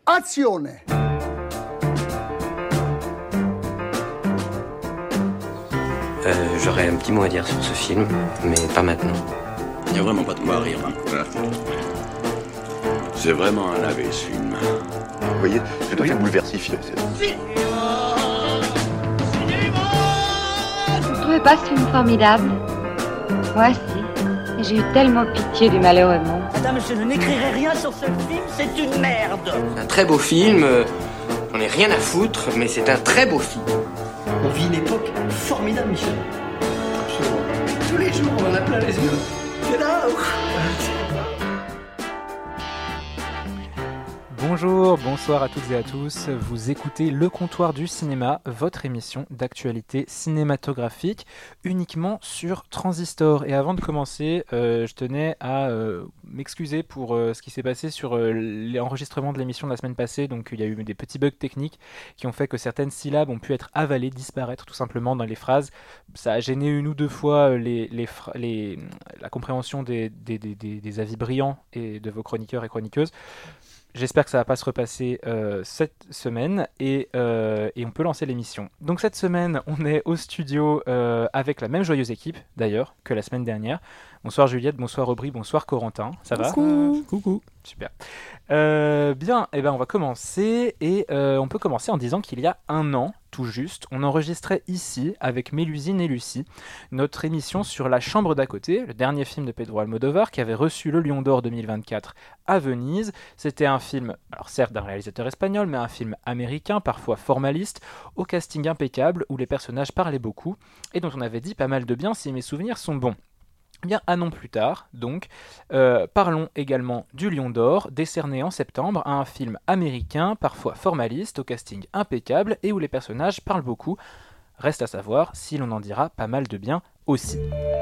Azione! J'aurais un petit mot à dire sur ce film, mais pas maintenant. Il n'y a vraiment pas de quoi rire. Hein. C'est vraiment un lavé, ce film. Vous voyez, c'est toi qui es bouleversifié. Vous ne trouvez pas ce film formidable? Moi, si. Et j'ai eu tellement pitié du malheureux monde. Madame, je n'écrirai rien sur ce film, c'est une merde. C'est un très beau film, j'en ai rien à foutre, mais c'est un très beau film. On vit une époque formidable, Michel. Absolument. Tous les jours, on en a plein les yeux. C'est là. Bonjour, bonsoir à toutes et à tous. Vous écoutez Le Comptoir du Cinéma, votre émission d'actualité cinématographique, uniquement sur Transistor. Et avant de commencer, je tenais à m'excuser pour ce qui s'est passé sur l'enregistrement de l'émission de la semaine passée. Donc il y a eu des petits bugs techniques qui ont fait que certaines syllabes ont pu être avalées, disparaître tout simplement dans les phrases. Ça a gêné une ou deux fois la compréhension des avis brillants et de vos chroniqueurs et chroniqueuses. J'espère que ça ne va pas se repasser cette semaine et on peut lancer l'émission. Donc cette semaine, on est au studio avec la même joyeuse équipe d'ailleurs que la semaine dernière. Bonsoir Juliette, bonsoir Aubry, bonsoir Corentin. Ça va ? Coucou. Super. Bien, on va commencer et on peut commencer en disant qu'il y a un an, tout juste, on enregistrait ici, avec Mélusine et Lucie, notre émission sur La Chambre d'à côté, le dernier film de Pedro Almodóvar qui avait reçu le Lion d'Or 2024 à Venise. C'était un film, alors certes d'un réalisateur espagnol, mais un film américain, parfois formaliste, au casting impeccable, où les personnages parlaient beaucoup, et dont on avait dit pas mal de bien si mes souvenirs sont bons. Bien un an plus tard, donc, parlons également du Lion d'Or, décerné en septembre à un film américain, parfois formaliste, au casting impeccable et où les personnages parlent beaucoup. Reste à savoir si l'on en dira pas mal de bien aussi.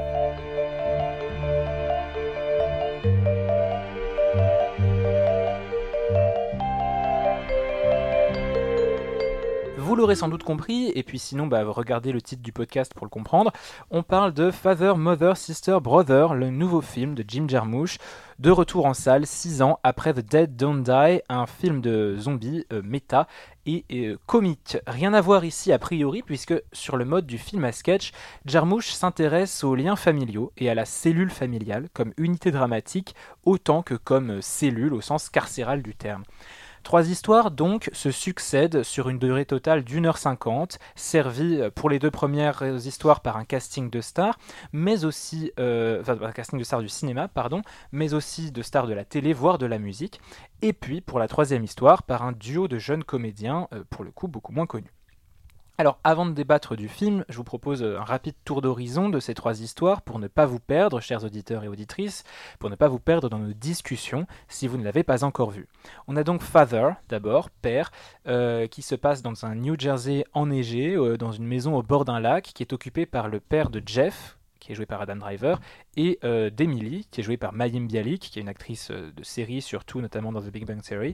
Vous l'aurez sans doute compris, et puis sinon regardez le titre du podcast pour le comprendre, on parle de Father, Mother, Sister, Brother, le nouveau film de Jim Jarmusch, de retour en salle 6 ans après The Dead Don't Die, un film de zombies méta et comique. Rien à voir ici a priori, puisque sur le mode du film à sketch, Jarmusch s'intéresse aux liens familiaux et à la cellule familiale comme unité dramatique autant que comme cellule au sens carcéral du terme. 3 histoires donc se succèdent sur une durée totale d'1h50, servies pour les 2 premières histoires par un casting de stars, mais aussi un casting de stars du cinéma, mais aussi de stars de la télé, voire de la musique, et puis pour la 3e histoire par un duo de jeunes comédiens, pour le coup beaucoup moins connus. Alors, avant de débattre du film, je vous propose un rapide tour d'horizon de ces 3 histoires pour ne pas vous perdre, chers auditeurs et auditrices, pour ne pas vous perdre dans nos discussions si vous ne l'avez pas encore vu. On a donc Father, d'abord, père, qui se passe dans un New Jersey enneigé, dans une maison au bord d'un lac, qui est occupée par le père de Jeff, qui est joué par Adam Driver, et d'Emily, qui est jouée par Mayim Bialik, qui est une actrice de série, surtout notamment dans The Big Bang Theory,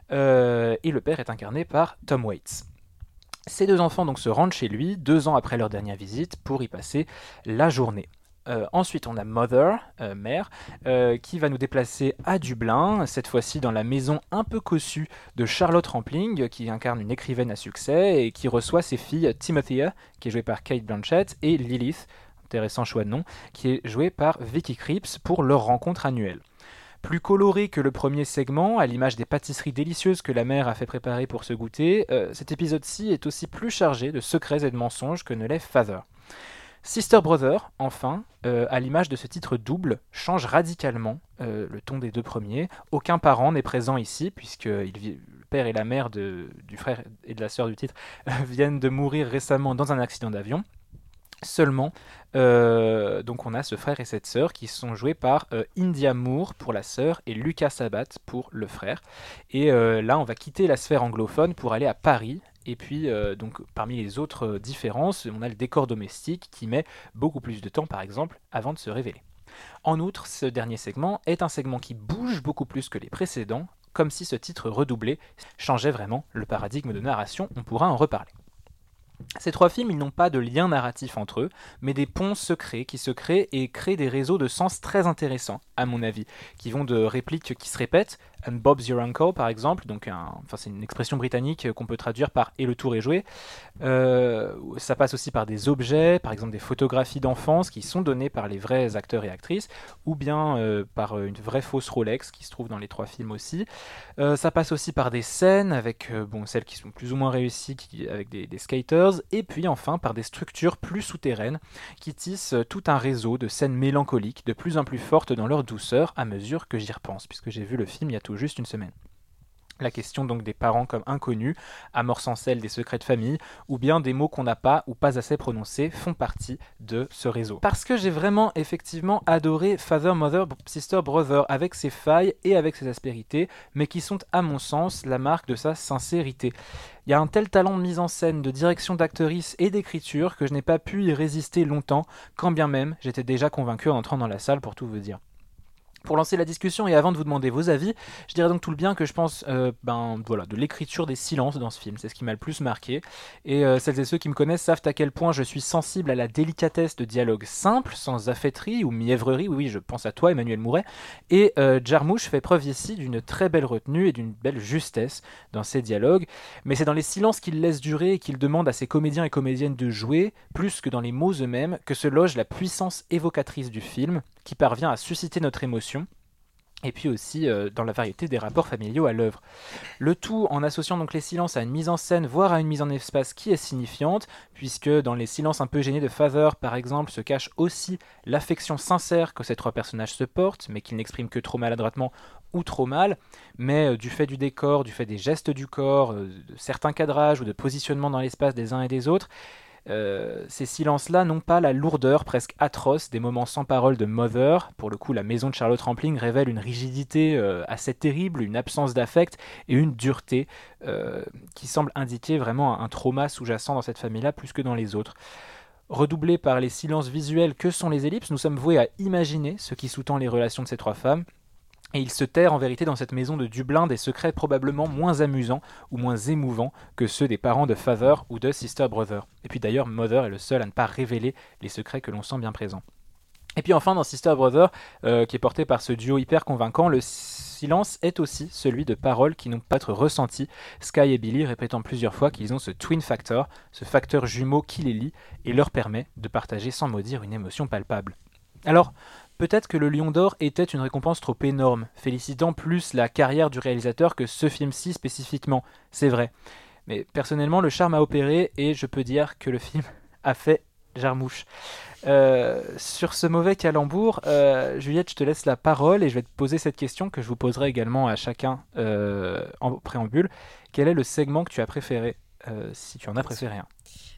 et le père est incarné par Tom Waits. Ces 2 enfants donc se rendent chez lui 2 ans après leur dernière visite pour y passer la journée. Ensuite, on a Mother, mère, qui va nous déplacer à Dublin, cette fois-ci dans la maison un peu cossue de Charlotte Rampling, qui incarne une écrivaine à succès et qui reçoit ses filles Timothea, qui est jouée par Cate Blanchett, et Lilith, intéressant choix de nom, qui est jouée par Vicky Krieps pour leur rencontre annuelle. Plus coloré que le premier segment, à l'image des pâtisseries délicieuses que la mère a fait préparer pour ce goûter, cet épisode-ci est aussi plus chargé de secrets et de mensonges que ne l'est Father. Sister Brother, enfin, à l'image de ce titre double, change radicalement le ton des 2 premiers. Aucun parent n'est présent ici, puisque le père et la mère du frère et de la sœur du titre viennent de mourir récemment dans un accident d'avion. Seulement, donc on a ce frère et cette sœur qui sont joués par India Moore pour la sœur et Lucas Sabat pour le frère. Et là, on va quitter la sphère anglophone pour aller à Paris. Et puis, donc, parmi les autres différences, on a le décor domestique qui met beaucoup plus de temps, par exemple, avant de se révéler. En outre, ce dernier segment est un segment qui bouge beaucoup plus que les précédents, comme si ce titre redoublé changeait vraiment le paradigme de narration. On pourra en reparler. Ces 3 films, ils n'ont pas de lien narratif entre eux, mais des ponts secrets qui se créent et créent des réseaux de sens très intéressants, à mon avis, qui vont de répliques qui se répètent, and Bob's your uncle par exemple, donc c'est une expression britannique qu'on peut traduire par et le tour est joué. Ça passe aussi par des objets, par exemple des photographies d'enfance qui sont données par les vrais acteurs et actrices, ou bien par une vraie fausse Rolex qui se trouve dans les 3 films aussi. Ça passe aussi par des scènes avec celles qui sont plus ou moins réussies, avec des skaters, et puis enfin par des structures plus souterraines qui tissent tout un réseau de scènes mélancoliques de plus en plus fortes dans leur douceur à mesure que j'y repense, puisque j'ai vu le film il y a tout juste une semaine. La question donc des parents comme inconnus, amorçant celle des secrets de famille, ou bien des mots qu'on n'a pas ou pas assez prononcés font partie de ce réseau. Parce que j'ai vraiment effectivement adoré Father, Mother, Sister, Brother, avec ses failles et avec ses aspérités, mais qui sont à mon sens la marque de sa sincérité. Il y a un tel talent de mise en scène, de direction d'actrice et d'écriture que je n'ai pas pu y résister longtemps, quand bien même j'étais déjà convaincu en entrant dans la salle, pour tout vous dire. Pour lancer la discussion et avant de vous demander vos avis, je dirais donc tout le bien que je pense de l'écriture des silences dans ce film. C'est ce qui m'a le plus marqué. Et celles et ceux qui me connaissent savent à quel point je suis sensible à la délicatesse de dialogues simples, sans affaîtrie ou mièvrerie. Oui, je pense à toi, Emmanuel Mouret. Et Jarmusch fait preuve ici d'une très belle retenue et d'une belle justesse dans ses dialogues. Mais c'est dans les silences qu'il laisse durer et qu'il demande à ses comédiens et comédiennes de jouer, plus que dans les mots eux-mêmes, que se loge la puissance évocatrice du film, qui parvient à susciter notre émotion, et puis aussi dans la variété des rapports familiaux à l'œuvre. Le tout en associant donc les silences à une mise en scène, voire à une mise en espace qui est signifiante, puisque dans les silences un peu gênés de Father, par exemple, se cache aussi l'affection sincère que ces 3 personnages se portent, mais qu'ils n'expriment que trop maladroitement ou trop mal, mais du fait du décor, du fait des gestes du corps, de certains cadrages ou de positionnement dans l'espace des uns et des autres, ces silences-là n'ont pas la lourdeur presque atroce des moments sans parole de Mother. Pour le coup, la maison de Charlotte Rampling révèle une rigidité assez terrible, une absence d'affect et une dureté qui semble indiquer vraiment un trauma sous-jacent dans cette famille-là plus que dans les autres. Redoublé par les silences visuels que sont les ellipses, nous sommes voués à imaginer ce qui sous-tend les relations de ces 3 femmes. Et il se terre en vérité dans cette maison de Dublin des secrets probablement moins amusants ou moins émouvants que ceux des parents de Father ou de Sister Brother. Et puis d'ailleurs, Mother est le seul à ne pas révéler les secrets que l'on sent bien présents. Et puis enfin, dans Sister Brother, qui est porté par ce duo hyper convaincant, le silence est aussi celui de paroles qui n'ont pas être ressenties, Sky et Billy répétant plusieurs fois qu'ils ont ce twin factor, ce facteur jumeau qui les lie et leur permet de partager sans mot dire une émotion palpable. Alors, peut-être que le Lion d'Or était une récompense trop énorme, félicitant plus la carrière du réalisateur que ce film-ci spécifiquement, c'est vrai. Mais personnellement, le charme a opéré et je peux dire que le film a fait Jarmusch. Sur ce mauvais calembour, Juliette, je te laisse la parole et je vais te poser cette question que je vous poserai également à chacun en préambule. Quel est le segment que tu as préféré, si tu en as préféré un ?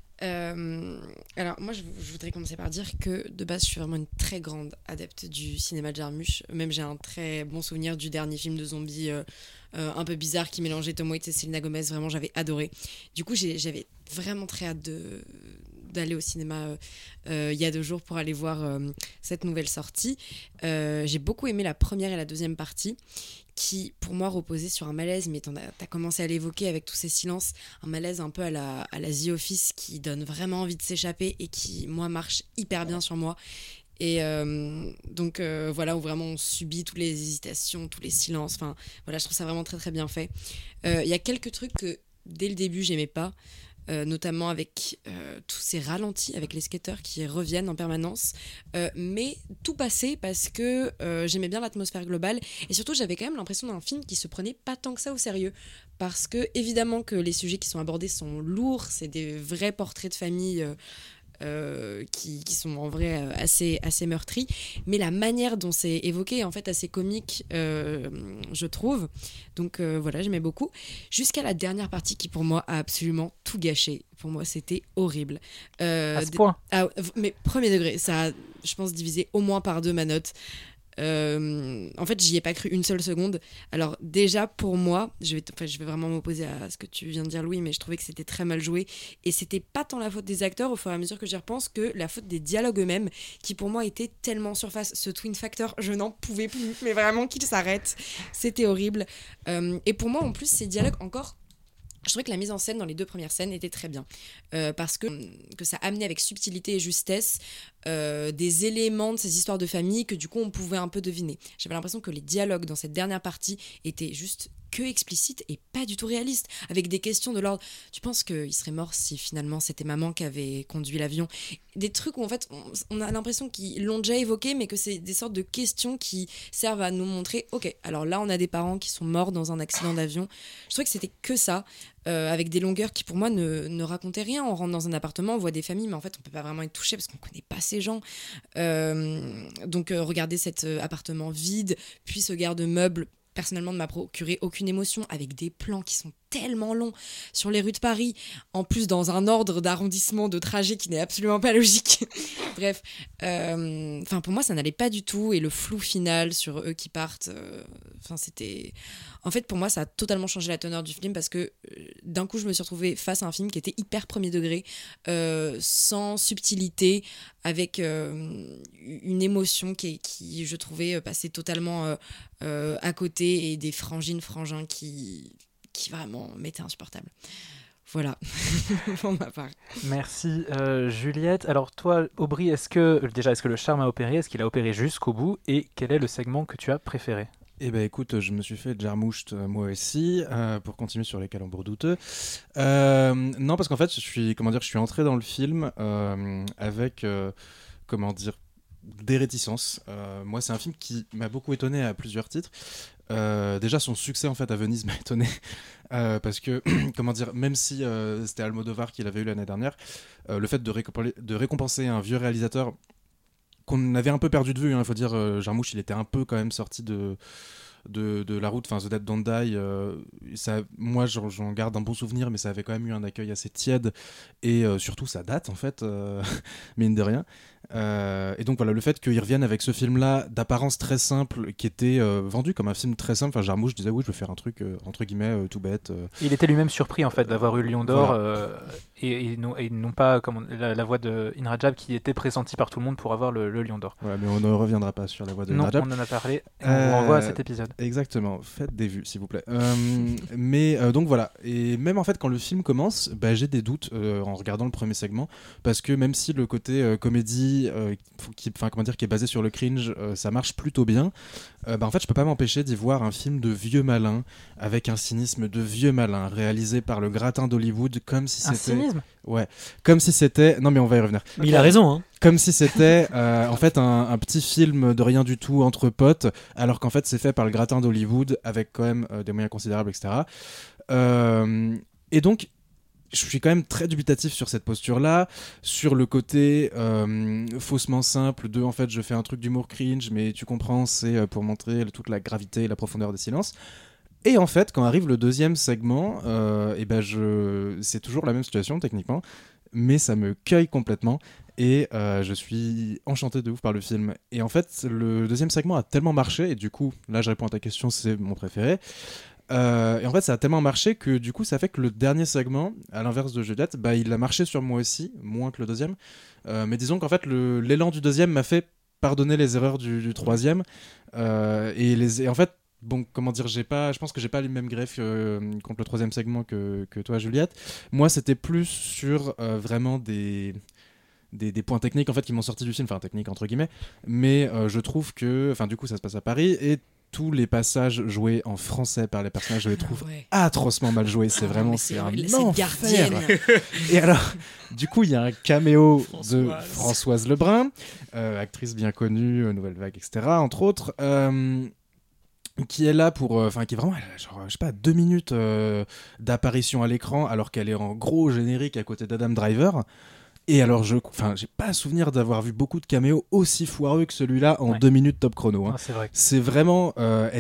Alors moi je voudrais commencer par dire que de base je suis vraiment une très grande adepte du cinéma de Jarmusch. Même j'ai un très bon souvenir du dernier film de zombies un peu bizarre qui mélangeait Tom Waits et Selena Gomez. Vraiment j'avais adoré. Du coup j'avais vraiment très hâte d'aller au cinéma il y a 2 jours pour aller voir cette nouvelle sortie. J'ai beaucoup aimé la première et la deuxième partie qui pour moi reposait sur un malaise, mais t'as commencé à l'évoquer avec tous ces silences, un malaise un peu à la The Office qui donne vraiment envie de s'échapper et qui moi marche hyper bien sur moi. Et donc voilà, où vraiment on subit toutes les hésitations, tous les silences, enfin voilà, je trouve ça vraiment très très bien fait. Il y a quelques trucs que dès le début j'aimais pas, notamment avec tous ces ralentis avec les skateurs qui reviennent en permanence, mais tout passait parce que j'aimais bien l'atmosphère globale et surtout j'avais quand même l'impression d'un film qui se prenait pas tant que ça au sérieux, parce que évidemment que les sujets qui sont abordés sont lourds, c'est des vrais portraits de famille qui sont en vrai assez meurtris, mais la manière dont c'est évoqué est en fait assez comique, je trouve. Donc voilà, j'aimais beaucoup. Jusqu'à la dernière partie qui pour moi a absolument tout gâché. Pour moi, c'était horrible. À ce point mais premier degré, ça a, je pense, divisé au moins par 2 ma note. En fait j'y ai pas cru une seule seconde. Alors déjà pour moi je vais vraiment m'opposer à ce que tu viens de dire Louis, mais je trouvais que c'était très mal joué et c'était pas tant la faute des acteurs au fur et à mesure que j'y repense que la faute des dialogues eux-mêmes qui pour moi étaient tellement surface. Ce twin factor, je n'en pouvais plus, mais vraiment qu'il s'arrête, c'était horrible. Et pour moi en plus ces dialogues encore Je trouvais que la mise en scène dans les 2 premières scènes était très bien, parce que ça amenait avec subtilité et justesse des éléments de ces histoires de famille que du coup on pouvait un peu deviner. J'avais l'impression que les dialogues dans cette dernière partie étaient juste que explicites et pas du tout réalistes, avec des questions de l'ordre « tu penses qu'il serait mort si finalement c'était maman qui avait conduit l'avion ?» Des trucs où en fait on a l'impression qu'ils l'ont déjà évoqué, mais que c'est des sortes de questions qui servent à nous montrer « ok, alors là on a des parents qui sont morts dans un accident d'avion ». Je trouvais que c'était que ça, avec des longueurs qui pour moi ne racontaient rien. On rentre dans un appartement, on voit des familles, mais en fait on peut pas vraiment être touché parce qu'on connaît pas ces gens. Donc regarder cet appartement vide, puis ce garde-meuble, personnellement ne m'a procuré aucune émotion, avec des plans qui sont tellement long sur les rues de Paris, en plus dans un ordre d'arrondissement de trajet qui n'est absolument pas logique. Bref, pour moi ça n'allait pas du tout, et le flou final sur eux qui partent, c'était... En fait pour moi ça a totalement changé la teneur du film, parce que d'un coup je me suis retrouvée face à un film qui était hyper premier degré, sans subtilité, avec une émotion qui je trouvais passer totalement à côté, et des frangins qui vraiment m'était insupportable. Voilà, pour ma part. Merci Juliette. Alors toi, Aubry, est-ce que le charme a opéré ? Est-ce qu'il a opéré jusqu'au bout ? Et quel est le segment que tu as préféré ? Eh ben écoute, je me suis fait Jarmusch moi aussi, pour continuer sur les calembours douteux. Non, parce qu'en fait, je suis entré dans le film avec, des réticences. Moi, c'est un film qui m'a beaucoup étonné à plusieurs titres. Déjà, son succès en fait à Venise m'a étonné, parce que même si c'était Almodovar qui l'avait eu l'année dernière, le fait de récompenser un vieux réalisateur qu'on avait un peu perdu de vue, il faut dire, Jarmusch, il était un peu quand même sorti de la route, The Dead Don't Die, moi j'en garde un bon souvenir, mais ça avait quand même eu un accueil assez tiède, et surtout ça date en fait, mine de rien. Et donc voilà, le fait qu'il revienne avec ce film-là d'apparence très simple, qui était vendu comme un film très simple, Jarmusch disait oui, je veux faire un truc entre guillemets tout bête. Il était lui-même surpris en fait d'avoir eu le Lion d'Or, voilà. et non pas comme la voix de Inrajab qui était pressentie par tout le monde pour avoir le Lion d'Or. Voilà, mais on ne reviendra pas sur la voix de Inrajab. Non, on en a parlé, et on vous renvoie à cet épisode. Exactement, faites des vues s'il vous plaît. Mais donc voilà, et même en fait quand le film commence, j'ai des doutes en regardant le premier segment, parce que même si le côté comédie qui est basé sur le cringe, ça marche plutôt bien, en fait je peux pas m'empêcher d'y voir un film de vieux malin, avec un cynisme de vieux malin, réalisé par le gratin d'Hollywood, comme si c'était... Un cynisme ? Ouais, comme si c'était... Non mais on va y revenir. Mais il a raison, hein. Comme si c'était en fait un petit film de rien du tout entre potes, alors qu'en fait c'est fait par le gratin d'Hollywood, avec quand même des moyens considérables, etc. Et donc je suis quand même très dubitatif sur cette posture-là, sur le côté faussement simple de en fait je fais un truc d'humour cringe, mais tu comprends, c'est pour montrer toute la gravité et la profondeur des silences. Et en fait, quand arrive le deuxième segment, c'est toujours la même situation techniquement, mais ça me cueille complètement, et je suis enchanté de ouf par le film. Et en fait, le deuxième segment a tellement marché, et du coup, là je réponds à ta question, c'est mon préféré. Et en fait, ça a tellement marché que du coup, ça fait que le dernier segment, à l'inverse de Juliette, il a marché sur moi aussi, moins que le deuxième. Mais disons qu'en fait, l'élan du deuxième m'a fait pardonner les erreurs du troisième. Et en fait, je pense que j'ai pas les mêmes greffes contre le troisième segment que toi, Juliette. Moi, c'était plus sur vraiment des points techniques en fait qui m'ont sorti du film, techniques entre guillemets. Mais je trouve que, du coup, ça se passe à Paris, et tous les passages joués en français par les personnages, je les trouve atrocement mal joués. C'est vraiment c'est un enfer. Et alors, du coup, il y a un caméo de Françoise Lebrun, actrice bien connue, Nouvelle Vague, etc., entre autres, qui est là pour, qui est vraiment, genre, je sais pas, 2 minutes d'apparition à l'écran, alors qu'elle est en gros générique à côté d'Adam Driver. Et alors, j'ai pas souvenir d'avoir vu beaucoup de caméos aussi foireux que celui-là en 2 minutes top chrono. Hein. Ah, c'est vrai. C'est vraiment,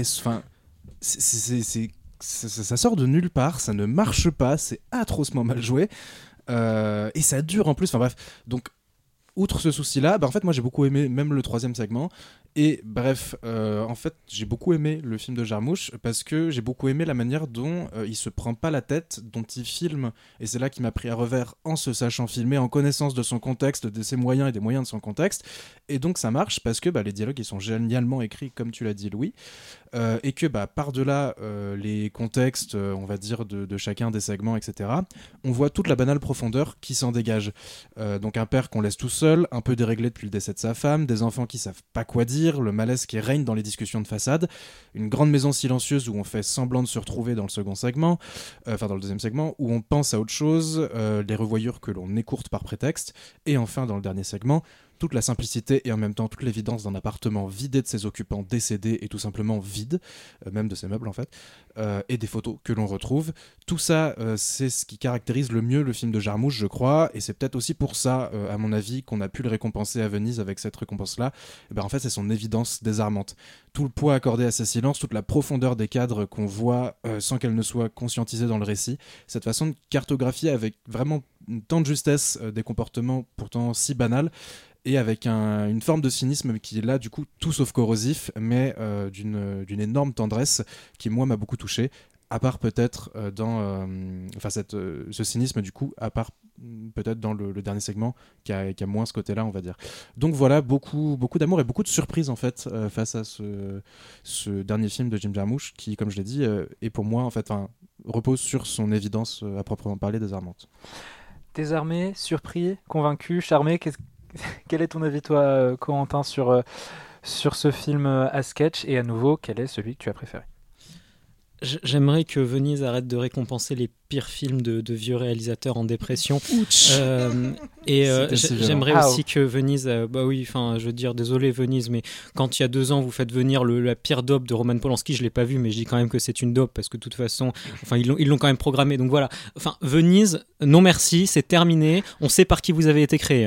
ça sort de nulle part, ça ne marche pas, c'est atrocement mal joué, et ça dure en plus. Bref, donc outre ce souci-là, en fait, moi j'ai beaucoup aimé même le troisième segment. Et bref, en fait, j'ai beaucoup aimé le film de Jarmusch, parce que j'ai beaucoup aimé la manière dont il se prend pas la tête, dont il filme, et c'est là qu'il m'a pris à revers en se sachant filmer, en connaissance de son contexte, de ses moyens et des moyens de son contexte. Et donc ça marche parce que les dialogues ils sont génialement écrits, comme tu l'as dit, Louis. et que par-delà les contextes, on va dire, de chacun des segments, etc., on voit toute la banale profondeur qui s'en dégage. Donc un père qu'on laisse tout seul, un peu déréglé depuis le décès de sa femme, des enfants qui savent pas quoi dire, le malaise qui règne dans les discussions de façade, une grande maison silencieuse où on fait semblant de se retrouver dans le second segment, dans le deuxième segment, où on pense à autre chose, les revoyures que l'on écourte par prétexte, et enfin dans le dernier segment, toute la simplicité et en même temps toute l'évidence d'un appartement vidé de ses occupants décédés et tout simplement vide, même de ses meubles en fait, et des photos que l'on retrouve. Tout ça, c'est ce qui caractérise le mieux le film de Jarmusch, je crois, et c'est peut-être aussi pour ça, à mon avis, qu'on a pu le récompenser à Venise avec cette récompense-là. Et en fait, c'est son évidence désarmante. Tout le poids accordé à ses silences, toute la profondeur des cadres qu'on voit sans qu'elle ne soit conscientisée dans le récit, cette façon de cartographier avec vraiment tant de justesse des comportements pourtant si banals, et avec une forme de cynisme qui est là du coup tout sauf corrosif, mais d'une énorme tendresse qui moi m'a beaucoup touché, à part peut-être ce cynisme du coup, à part peut-être dans le dernier segment qui a moins ce côté-là, on va dire. Donc voilà, beaucoup d'amour et beaucoup de surprise en fait face à ce dernier film de Jim Jarmusch qui, comme je l'ai dit, est pour moi en fait repose sur son évidence à proprement parler désarmante. Désarmé, surpris, convaincu, charmé, quel est ton avis, toi, Corentin, sur ce film à sketch? Et à nouveau, quel est celui que tu as préféré? J'aimerais que Venise arrête de récompenser les pires films de vieux réalisateurs en dépression. J'aimerais aussi que Venise, je veux dire, désolé Venise, mais quand il y a 2 ans vous faites venir la pire dope de Roman Polanski, je l'ai pas vu, mais je dis quand même que c'est une dope parce que de toute façon, ils l'ont quand même programmé. Donc voilà, Venise, non merci, c'est terminé. On sait par qui vous avez été créé,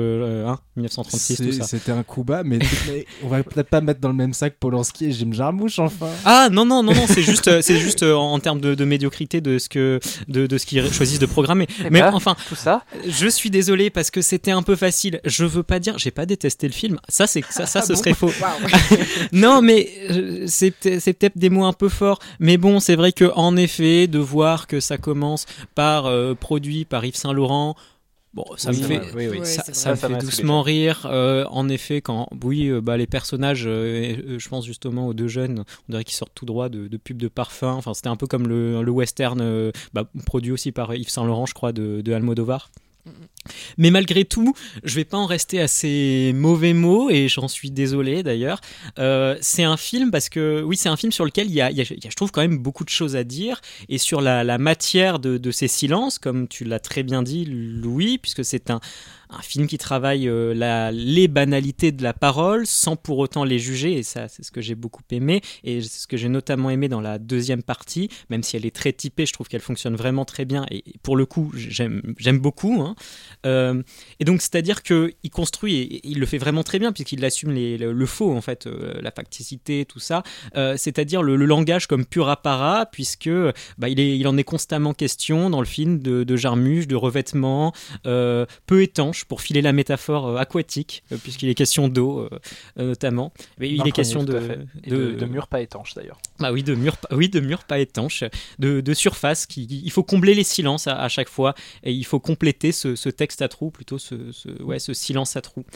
1936, tout ça. C'était un coup bas, mais on va peut-être pas mettre dans le même sac Polanski et Jim Jarmusch, enfin. Ah non, c'est juste en termes de médiocrité de ce qu'ils choisissent de programmer. Mais tout ça. Je suis désolé parce que c'était un peu facile. Je veux pas dire, j'ai pas détesté le film. Ça ce serait faux. Non, mais c'est peut-être des mots un peu forts. Mais bon, c'est vrai que en effet, de voir que ça commence par produit par Yves Saint Laurent. Bon, ça me fait doucement rire. En effet, les personnages, je pense justement aux 2 jeunes, on dirait qu'ils sortent tout droit de pubs de parfum. Enfin, c'était un peu comme le western produit aussi par Yves Saint Laurent, je crois, de Almodovar. Mais malgré tout, je vais pas en rester à ces mauvais mots et j'en suis désolé d'ailleurs. C'est un film c'est un film sur lequel il y a, je trouve quand même beaucoup de choses à dire, et sur la matière de ces silences, comme tu l'as très bien dit Louis, puisque c'est un film qui travaille les banalités de la parole sans pour autant les juger, et ça c'est ce que j'ai beaucoup aimé, et c'est ce que j'ai notamment aimé dans la deuxième partie, même si elle est très typée, je trouve qu'elle fonctionne vraiment très bien, et pour le coup j'aime beaucoup, et donc c'est-à-dire qu'il construit, et il le fait vraiment très bien puisqu'il assume le faux en fait, la facticité, tout ça, c'est-à-dire le langage comme pur apparat, puisque il en est constamment question dans le film de Jarmusch, de revêtements peu étanches, pour filer la métaphore aquatique, puisqu'il est question d'eau notamment. Mais il est question de murs pas étanches d'ailleurs. Oui, de murs pas étanches, de surface. Il faut combler les silences à chaque fois, et il faut compléter ce texte à trous, plutôt ce silence à trous.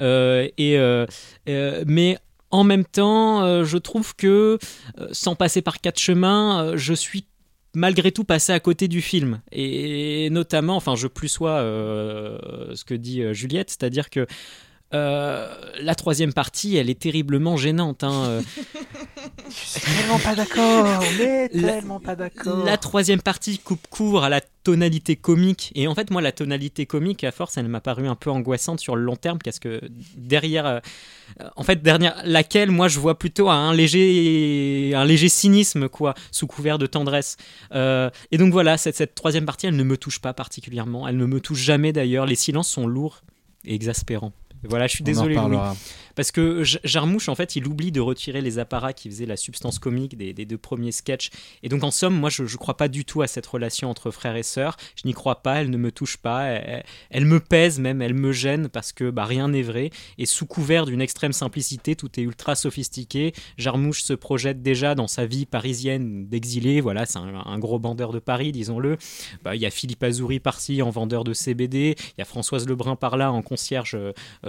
Mais en même temps, je trouve que, sans passer par 4 chemins, je suis malgré tout passé à côté du film, et notamment, je plus sois ce que dit Juliette, c'est-à-dire que la 3e partie, elle est terriblement gênante. Je suis tellement pas d'accord, La 3e partie coupe court à la tonalité comique, et en fait moi la tonalité comique à force elle m'a paru un peu angoissante sur le long terme, parce que derrière laquelle moi je vois plutôt un léger cynisme sous couvert de tendresse, et donc voilà, cette 3e partie elle ne me touche pas particulièrement, elle ne me touche jamais d'ailleurs, les silences sont lourds et exaspérants. Voilà, je suis désolé Louis, parce que Jarmusch en fait il oublie de retirer les apparats qui faisaient la substance comique des 2 premiers sketchs, et donc en somme moi je crois pas du tout à cette relation entre frères et sœurs, je n'y crois pas, elle ne me touche pas, elle me pèse même, elle me gêne, parce que rien n'est vrai, et sous couvert d'une extrême simplicité tout est ultra sophistiqué. Jarmusch se projette déjà dans sa vie parisienne d'exilé, voilà, c'est un gros bandeur de Paris, disons-le. Il y a Philippe Azouri par-ci en vendeur de CBD, il y a Françoise Lebrun par-là en concierge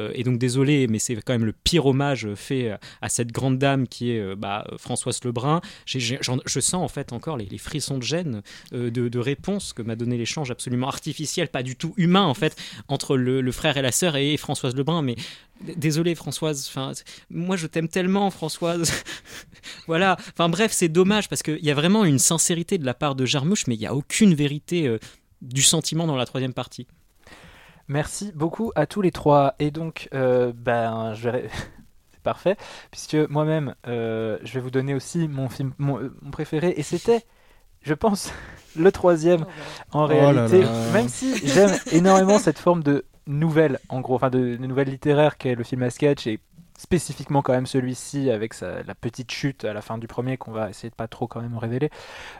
et donc désolé, mais c'est quand même le pire hommage fait à cette grande dame qui est Françoise Lebrun. Je sens en fait encore les frissons de gêne de réponse que m'a donné l'échange absolument artificiel, pas du tout humain en fait, entre le frère et la sœur et Françoise Lebrun. Mais désolé Françoise, moi je t'aime tellement Françoise. Voilà, bref, c'est dommage parce qu'il y a vraiment une sincérité de la part de Jarmusch, mais il n'y a aucune vérité du sentiment dans la troisième partie. Merci beaucoup à tous les trois. Et donc, c'est parfait, puisque moi-même, je vais vous donner aussi mon film, mon préféré, et c'était, je pense, le troisième en réalité. Même si j'aime énormément cette forme de nouvelle, en gros, de nouvelle littéraire qu'est le film à sketch, et spécifiquement quand même celui-ci avec la petite chute à la fin du premier qu'on va essayer de pas trop quand même révéler,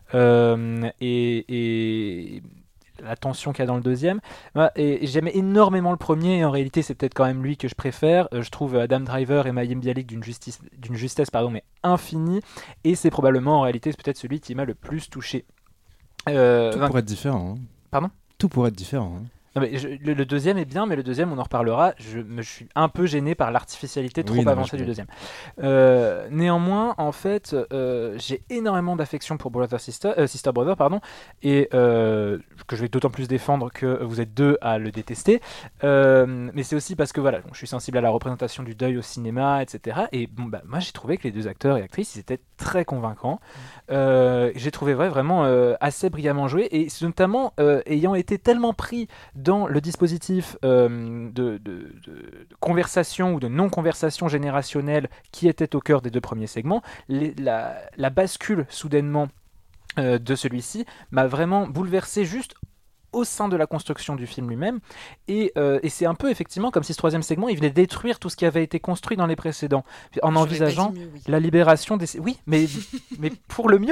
et la tension qu'il y a dans le deuxième. Et j'aimais énormément le premier, et en réalité c'est peut-être quand même lui que je préfère. Je trouve Adam Driver et Mayim Bialik d'une justesse mais infinie, et c'est probablement en réalité c'est peut-être celui qui m'a le plus touché. Tout pourrait être différent. Hein. Pardon ? Tout pourrait être différent. Hein. Non, mais le deuxième est bien, mais le deuxième, on en reparlera. Je suis un peu gêné par l'artificialité trop avancée du deuxième. Néanmoins, en fait, j'ai énormément d'affection pour Sister Brother, et que je vais d'autant plus défendre que vous êtes deux à le détester. Mais c'est aussi parce que voilà, je suis sensible à la représentation du deuil au cinéma, etc. Et moi, j'ai trouvé que les deux acteurs et actrices, ils étaient très convaincants. J'ai trouvé vraiment assez brillamment joué, et notamment ayant été tellement pris dans le dispositif de conversation ou de non-conversation générationnelle qui était au cœur des deux premiers segments, la bascule soudainement de celui-ci m'a vraiment bouleversé juste au sein de la construction du film lui-même, et c'est un peu effectivement comme si ce troisième segment il venait détruire tout ce qui avait été construit dans les précédents en envisageant la libération des... Oui, mais pour le mieux,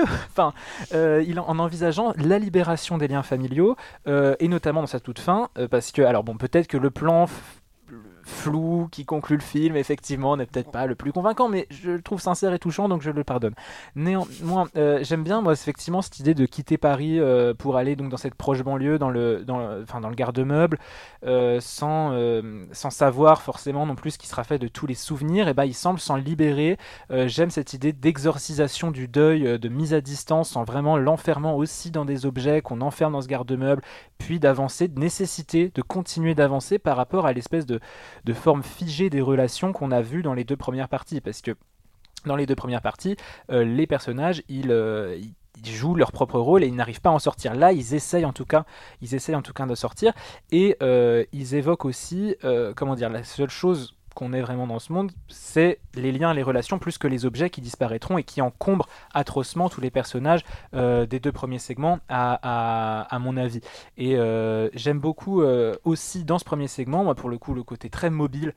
en envisageant la libération des liens familiaux, et notamment dans sa toute fin, parce que, alors bon, peut-être que le plan flou qui conclut le film effectivement n'est peut-être pas le plus convaincant, mais je le trouve sincère et touchant, donc je le pardonne. Néanmoins, j'aime bien moi effectivement cette idée de quitter Paris pour aller donc dans cette proche banlieue, dans le garde-meuble, sans savoir forcément non plus ce qui sera fait de tous les souvenirs. Et il semble s'en libérer. J'aime cette idée d'exorcisation du deuil, de mise à distance en vraiment l'enfermant aussi dans des objets qu'on enferme dans ce garde-meuble, puis d'avancer, de nécessité de continuer d'avancer par rapport à l'espèce de forme figée des relations qu'on a vues dans les deux premières parties, parce que dans les deux premières parties, les personnages ils jouent leur propre rôle et ils n'arrivent pas à en sortir. Là, ils essayent en tout cas de sortir, et ils évoquent aussi la seule chose qu'on ait vraiment dans ce monde, c'est les liens, les relations, plus que les objets qui disparaîtront et qui encombrent atrocement tous les personnages des deux premiers segments, à mon avis. Et j'aime beaucoup aussi dans ce premier segment, moi pour le coup, le côté très mobile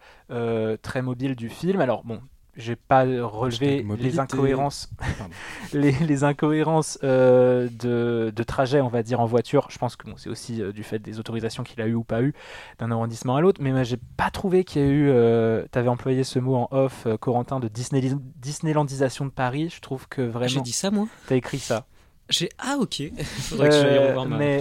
du film. Alors bon, j'ai pas relevé les incohérences, les incohérences de trajet, on va dire, en voiture. Je pense que c'est aussi du fait des autorisations qu'il a eu ou pas eu d'un arrondissement à l'autre. Mais moi, j'ai pas trouvé qu'il y a eu. T'avais employé ce mot en off, Corentin, de Disneylandisation de Paris. Je trouve que vraiment. J'ai dit ça, moi. T'as écrit ça. Ah ok, faudrait que j'aille revoir mais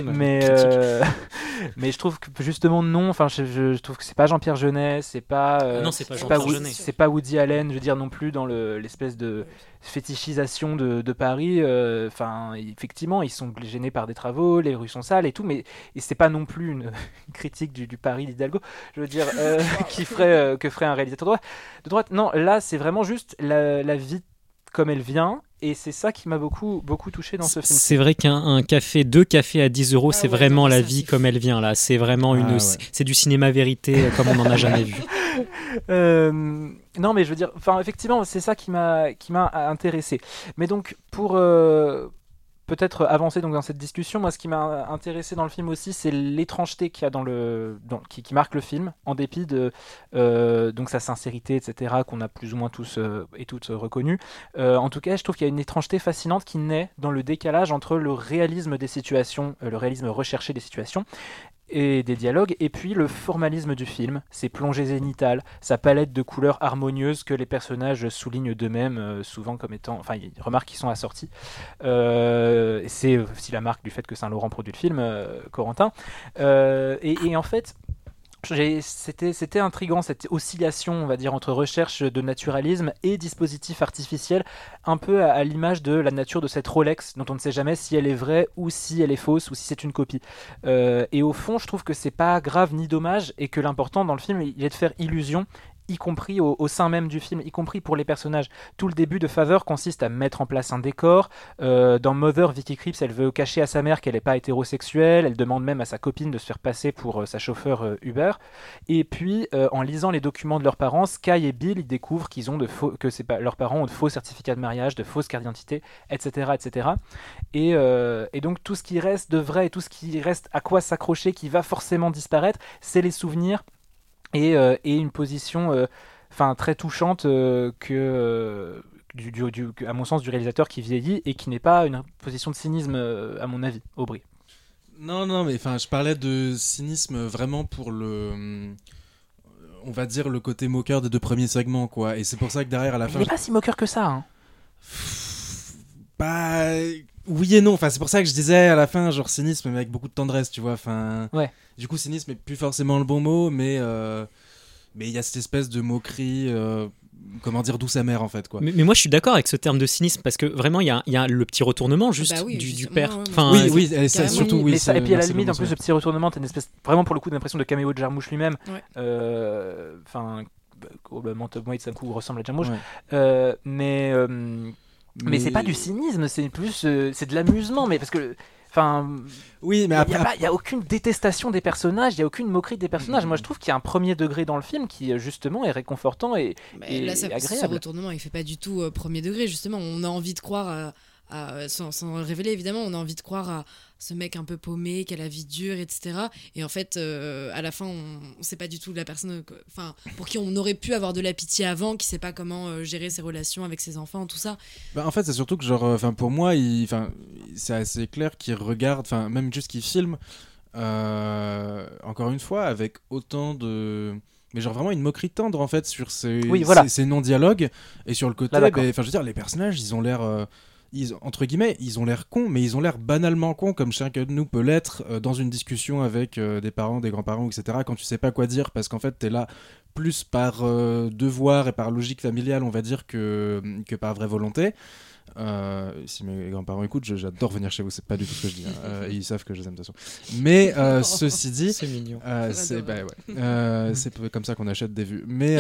je trouve que justement non, je trouve que c'est pas Jean-Pierre Jeunet, c'est pas non, c'est pas Jean-Pierre Jeunet, c'est pas Woody Allen, je veux dire, non plus dans l'espèce de fétichisation de Paris. Effectivement ils sont gênés par des travaux, les rues sont sales et tout, mais c'est pas non plus une critique du Paris d'Hidalgo, je veux dire, que ferait un réalisateur de droite. Non, là c'est vraiment juste la vie comme elle vient, et c'est ça qui m'a beaucoup touché dans ce film. C'est vrai deux cafés à 10 €, c'est vraiment la vie comme elle vient là. C'est vraiment c'est du cinéma vérité comme on n'en a jamais vu. Non, mais je veux dire, effectivement, c'est ça qui m'a intéressé. Mais donc pour peut-être avancer donc dans cette discussion, moi ce qui m'a intéressé dans le film aussi, c'est l'étrangeté qu'il y a qui marque le film, en dépit de donc sa sincérité, etc., qu'on a plus ou moins tous et toutes reconnu. En tout cas, je trouve qu'il y a une étrangeté fascinante qui naît dans le décalage entre le réalisme des situations, le réalisme recherché des situations et des dialogues, et puis le formalisme du film, ses plongées zénitales, sa palette de couleurs harmonieuses que les personnages soulignent d'eux-mêmes, souvent comme étant, ils remarquent qu'ils sont assortis. C'est aussi la marque du fait que Saint-Laurent produit le film, Corentin. Et en fait, C'était intriguant, cette oscillation, on va dire, entre recherche de naturalisme et dispositif artificiel, un peu à l'image de la nature de cette Rolex, dont on ne sait jamais si elle est vraie ou si elle est fausse ou si c'est une copie. Et au fond, je trouve que c'est pas grave ni dommage, et que l'important dans le film, il est de faire illusion, y compris au sein même du film, y compris pour les personnages. Tout le début de Father consiste à mettre en place un décor. Dans Mother, Vicky Krieps, elle veut cacher à sa mère qu'elle n'est pas hétérosexuelle, elle demande même à sa copine de se faire passer pour sa chauffeur Uber. Et puis, en lisant les documents de leurs parents, Sky et Bill, ils découvrent leurs parents ont de faux certificats de mariage, de fausses cartes d'identité, etc. etc. Et donc, tout ce qui reste de vrai et tout ce qui reste à quoi s'accrocher, qui va forcément disparaître, c'est les souvenirs et une position très touchante à mon sens, du réalisateur qui vieillit et qui n'est pas une position de cynisme, à mon avis, Aubry. Non, mais je parlais de cynisme vraiment pour on va dire le côté moqueur des 2 premiers segments, quoi. Et c'est pour ça que derrière, à la fin... Il n'est pas si moqueur que ça, hein. Bah... Oui et non, c'est pour ça que je disais à la fin, genre cynisme, mais avec beaucoup de tendresse, tu vois. Ouais. Du coup, cynisme est plus forcément le bon mot, mais il y a cette espèce de moquerie, comment dire, douce amère, en fait, quoi. Mais moi, je suis d'accord avec ce terme de cynisme, parce que vraiment, il y a le petit retournement juste du père. Oui, et ça, surtout, oui. Et puis à la limite, en plus, le petit retournement, t'as une espèce, vraiment pour le coup, d'impression de caméo de Jarmusch lui-même. Globalement, Tom Waits, un coup, ressemble à Jarmusch. Ouais. Mais c'est pas du cynisme, c'est plus c'est de l'amusement, mais parce que oui, mais après il y a aucune détestation des personnages, il y a aucune moquerie des personnages. Moi je trouve qu'il y a un premier degré dans le film qui justement est réconfortant et là, agréable. Ce retournement, il fait pas du tout premier degré, justement. On a envie de croire sans révéler, évidemment, on a envie de croire à ce mec un peu paumé, qui a la vie dure, etc. Et en fait, à la fin, on sait pas du tout la personne, pour qui on aurait pu avoir de la pitié avant, qui sait pas comment gérer ses relations avec ses enfants, tout ça. En fait, c'est surtout que pour moi, c'est assez clair qu'il regarde, même juste qu'il filme, encore une fois, avec autant de... Mais vraiment une moquerie tendre, en fait, sur ces non-dialogues, et sur le côté, je veux dire, les personnages, ils ont l'air... entre guillemets, ils ont l'air cons, mais ils ont l'air banalement cons, comme chacun de nous peut l'être dans une discussion avec des parents, des grands-parents, etc. Quand tu sais pas quoi dire, parce qu'en fait t'es là plus par devoir et par logique familiale, on va dire, que par vraie volonté. Si mes grands-parents écoutent, j'adore venir chez vous, c'est pas du tout ce que je dis, hein. Ils savent que je les aime de toute façon. Mais ceci dit, c'est mignon. C'est comme ça qu'on achète des vues. Mais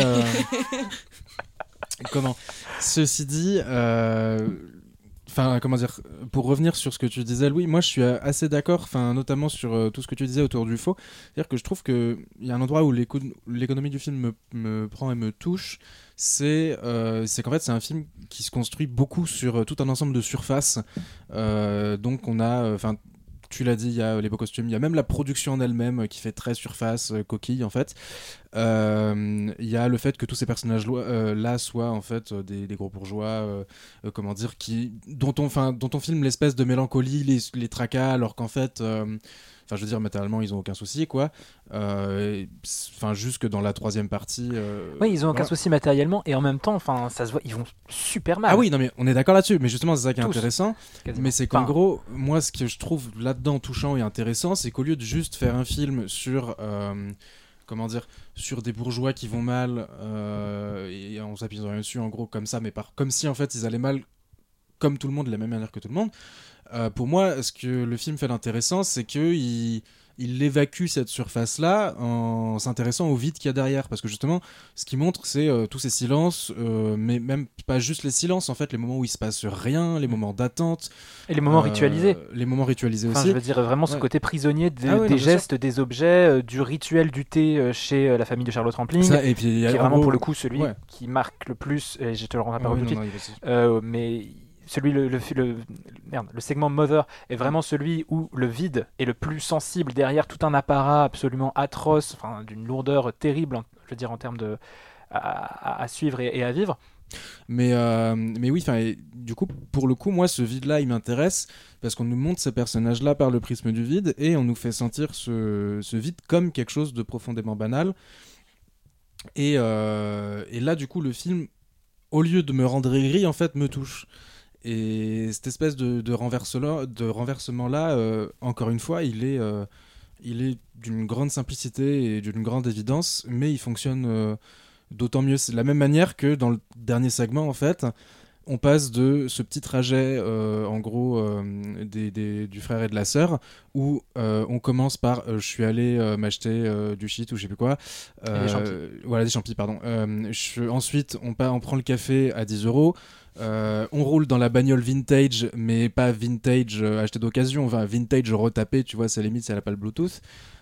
ceci dit, comment dire, pour revenir sur ce que tu disais, Louis, moi je suis assez d'accord, notamment sur tout ce que tu disais autour du faux. C'est-à-dire que je trouve qu'il y a un endroit où l'économie du film me prend et me touche, c'est qu'en fait c'est un film qui se construit beaucoup sur tout un ensemble de surfaces. Donc on a... tu l'as dit, il y a les beaux costumes, il y a même la production en elle-même qui fait très surface, coquille en fait. Il y a le fait que tous ces personnages-là soient en fait des gros bourgeois, comment dire, dont on filme l'espèce de mélancolie, les tracas, alors qu'en fait... je veux dire, matériellement, ils ont aucun souci, quoi. Jusque dans la 3e partie. Oui, ils ont aucun souci matériellement, et en même temps, ça se voit, ils vont super mal. Ah oui, non, mais on est d'accord là-dessus. Mais justement, c'est ça qui est intéressant. Quasiment. Mais c'est qu'en gros, moi, ce que je trouve là-dedans touchant et intéressant, c'est qu'au lieu de juste faire un film sur... sur des bourgeois qui vont mal, et on s'appuie rien dessus, en gros, comme ça, mais comme si, en fait, ils allaient mal comme tout le monde, de la même manière que tout le monde. Pour moi, ce que le film fait d'intéressant, c'est qu'il évacue cette surface-là en s'intéressant au vide qu'il y a derrière. Parce que justement, ce qu'il montre, c'est tous ces silences, mais même pas juste les silences, en fait, les moments où il se passe rien, les moments d'attente. Et les moments ritualisés. Les moments ritualisés aussi. Je veux dire, vraiment ce côté prisonnier des gestes, des objets, du rituel du thé chez la famille de Charlotte Rampling. Ça, et puis, qui est vraiment, pour le coup, celui qui marque le plus, et je te le rends la parole tout de suite. Mais... le segment Mother est vraiment celui où le vide est le plus sensible derrière tout un apparat absolument atroce, d'une lourdeur terrible, je veux dire, en termes à suivre et à vivre. Mais oui, du coup, pour le coup, moi, ce vide-là, il m'intéresse parce qu'on nous montre ces personnages-là par le prisme du vide et on nous fait sentir ce vide comme quelque chose de profondément banal. Et là, du coup, le film, au lieu de me rendre aigri, en fait, me touche. Et cette espèce de renversement-là, encore une fois, il est il est d'une grande simplicité et d'une grande évidence, mais il fonctionne d'autant mieux. C'est de la même manière que dans le dernier segment, en fait, on passe de ce petit trajet, en gros, du frère et de la sœur, où on commence par je suis allé m'acheter du shit ou je sais plus quoi. Des champis. Voilà, des champis, pardon. Ensuite, on prend le café à 10 €. On roule dans la bagnole vintage, mais pas vintage acheté d'occasion, enfin vintage retapé, tu vois, c'est limite si elle n'a pas le Bluetooth.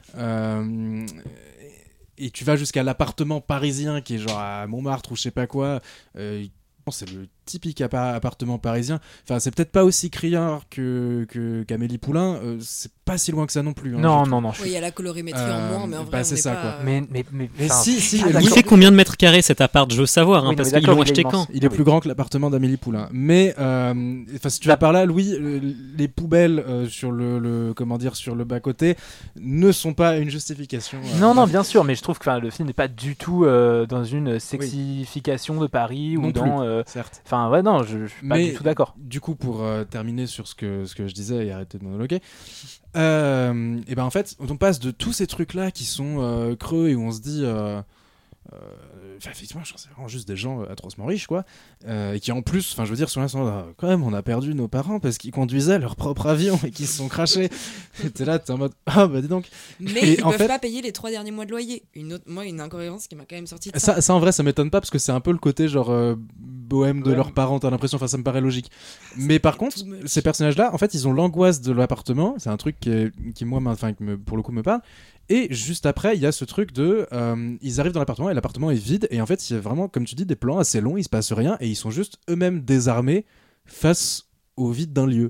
Et tu vas jusqu'à l'appartement parisien qui est genre à Montmartre ou je sais pas quoi. C'est le typique appartement parisien. Enfin, c'est peut-être pas aussi criard qu'Amélie Poulain. C'est pas si loin que ça non plus. Hein, non. Il y a la colorimétrie en moins, mais en vrai, c'est on est ça, pas... quoi. Mais si, il fait combien de mètres carrés cet appart? Je veux savoir, Oui, parce mais qu'ils d'accord, l'ont il est acheté immense. quand? Il est plus grand que l'appartement d'Amélie Poulain. Mais si tu vas par là, Louis, les poubelles sur sur le bas-côté ne sont pas une justification. Non, bien sûr, mais je trouve que le film n'est pas du tout dans une sexification de Paris non ou dans... certes. Enfin, ouais, non, je suis pas du tout d'accord. Du coup, pour terminer sur ce que je disais et arrêter de monologuer, et ben en fait, on passe de tous ces trucs-là qui sont creux et où on se dit... effectivement, c'est vraiment juste des gens atrocement riches, quoi, et qui en plus, je veux dire, sur l'instant, quand même, on a perdu nos parents parce qu'ils conduisaient leur propre avion et qu'ils se sont crashés. Et t'es là, t'es en mode, ah bah dis donc. Mais ils peuvent pas payer les 3 derniers mois de loyer. Une incohérence qui m'a quand même sorti de ça. Ça, en vrai, ça m'étonne pas parce que c'est un peu le côté genre bohème de leurs parents, t'as l'impression, ça me paraît logique. Mais par contre, ces personnages-là, en fait, ils ont l'angoisse de l'appartement. C'est un truc qui moi, pour le coup, me parle. Et juste après, il y a ce truc de... ils arrivent dans l'appartement et l'appartement est vide. Et en fait, il y a vraiment, comme tu dis, des plans assez longs, il se passe rien. Et ils sont juste eux-mêmes désarmés face au vide d'un lieu.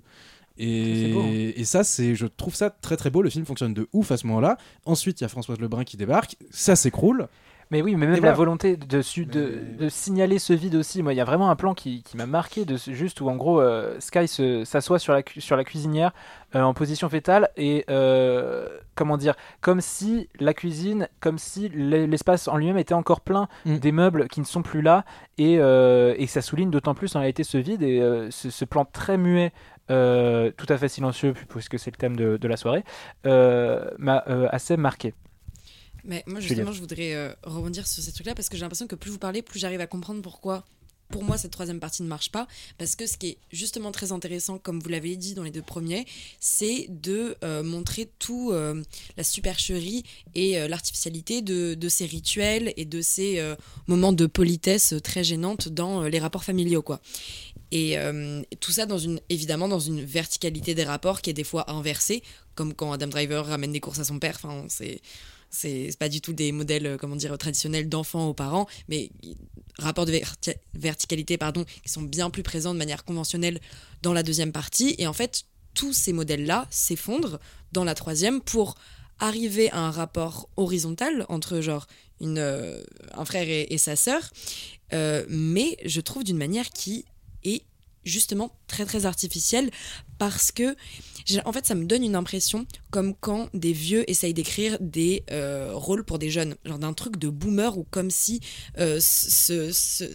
Et ça, je trouve ça très très beau. Le film fonctionne de ouf à ce moment-là. Ensuite, il y a Françoise Lebrun qui débarque. Ça s'écroule. Mais oui, mais même la volonté de signaler ce vide aussi. Moi, il y a vraiment un plan qui m'a marqué, juste où en gros Sky s'assoit sur la cuisinière en position fétale et comment dire, comme si la cuisine, comme si l'espace en lui-même était encore plein des meubles qui ne sont plus là et ça souligne d'autant plus en réalité ce vide et ce plan très muet. Tout à fait silencieux puisque c'est le thème de la soirée m'a assez marqué. Mais moi justement je voudrais rebondir sur ces trucs-là parce que j'ai l'impression que plus vous parlez, plus j'arrive à comprendre pourquoi pour moi cette troisième partie ne marche pas, parce que ce qui est justement très intéressant, comme vous l'avez dit dans les 2 premiers, c'est de montrer tout la supercherie et l'artificialité de ces rituels et de ces moments de politesse très gênantes dans les rapports familiaux, quoi. Et tout ça évidemment dans une verticalité des rapports qui est des fois inversée, comme quand Adam Driver ramène des courses à son père. Enfin, c'est pas du tout des modèles traditionnels d'enfants aux parents, mais rapports de verticalité qui sont bien plus présents de manière conventionnelle dans la deuxième partie. Et en fait, tous ces modèles-là s'effondrent dans la troisième pour arriver à un rapport horizontal entre un frère et sa sœur, mais je trouve d'une manière qui est justement très très artificielle, parce que en fait ça me donne une impression comme quand des vieux essayent d'écrire des rôles pour des jeunes, genre d'un truc de boomer, ou comme si ces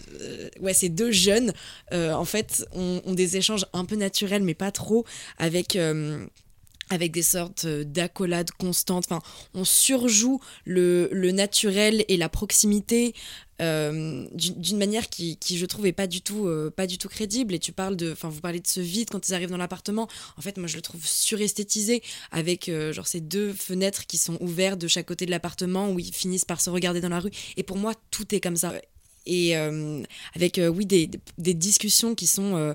2 jeunes en fait ont des échanges un peu naturels mais pas trop, avec des sortes d'accolades constantes. Enfin, on surjoue le naturel et la proximité d'une manière qui je trouve est pas du tout crédible. Et vous parlez de ce vide quand ils arrivent dans l'appartement. En fait, moi je le trouve suresthétisé, avec ces 2 fenêtres qui sont ouvertes de chaque côté de l'appartement, où ils finissent par se regarder dans la rue. Et pour moi, tout est comme ça. Et avec des discussions qui sont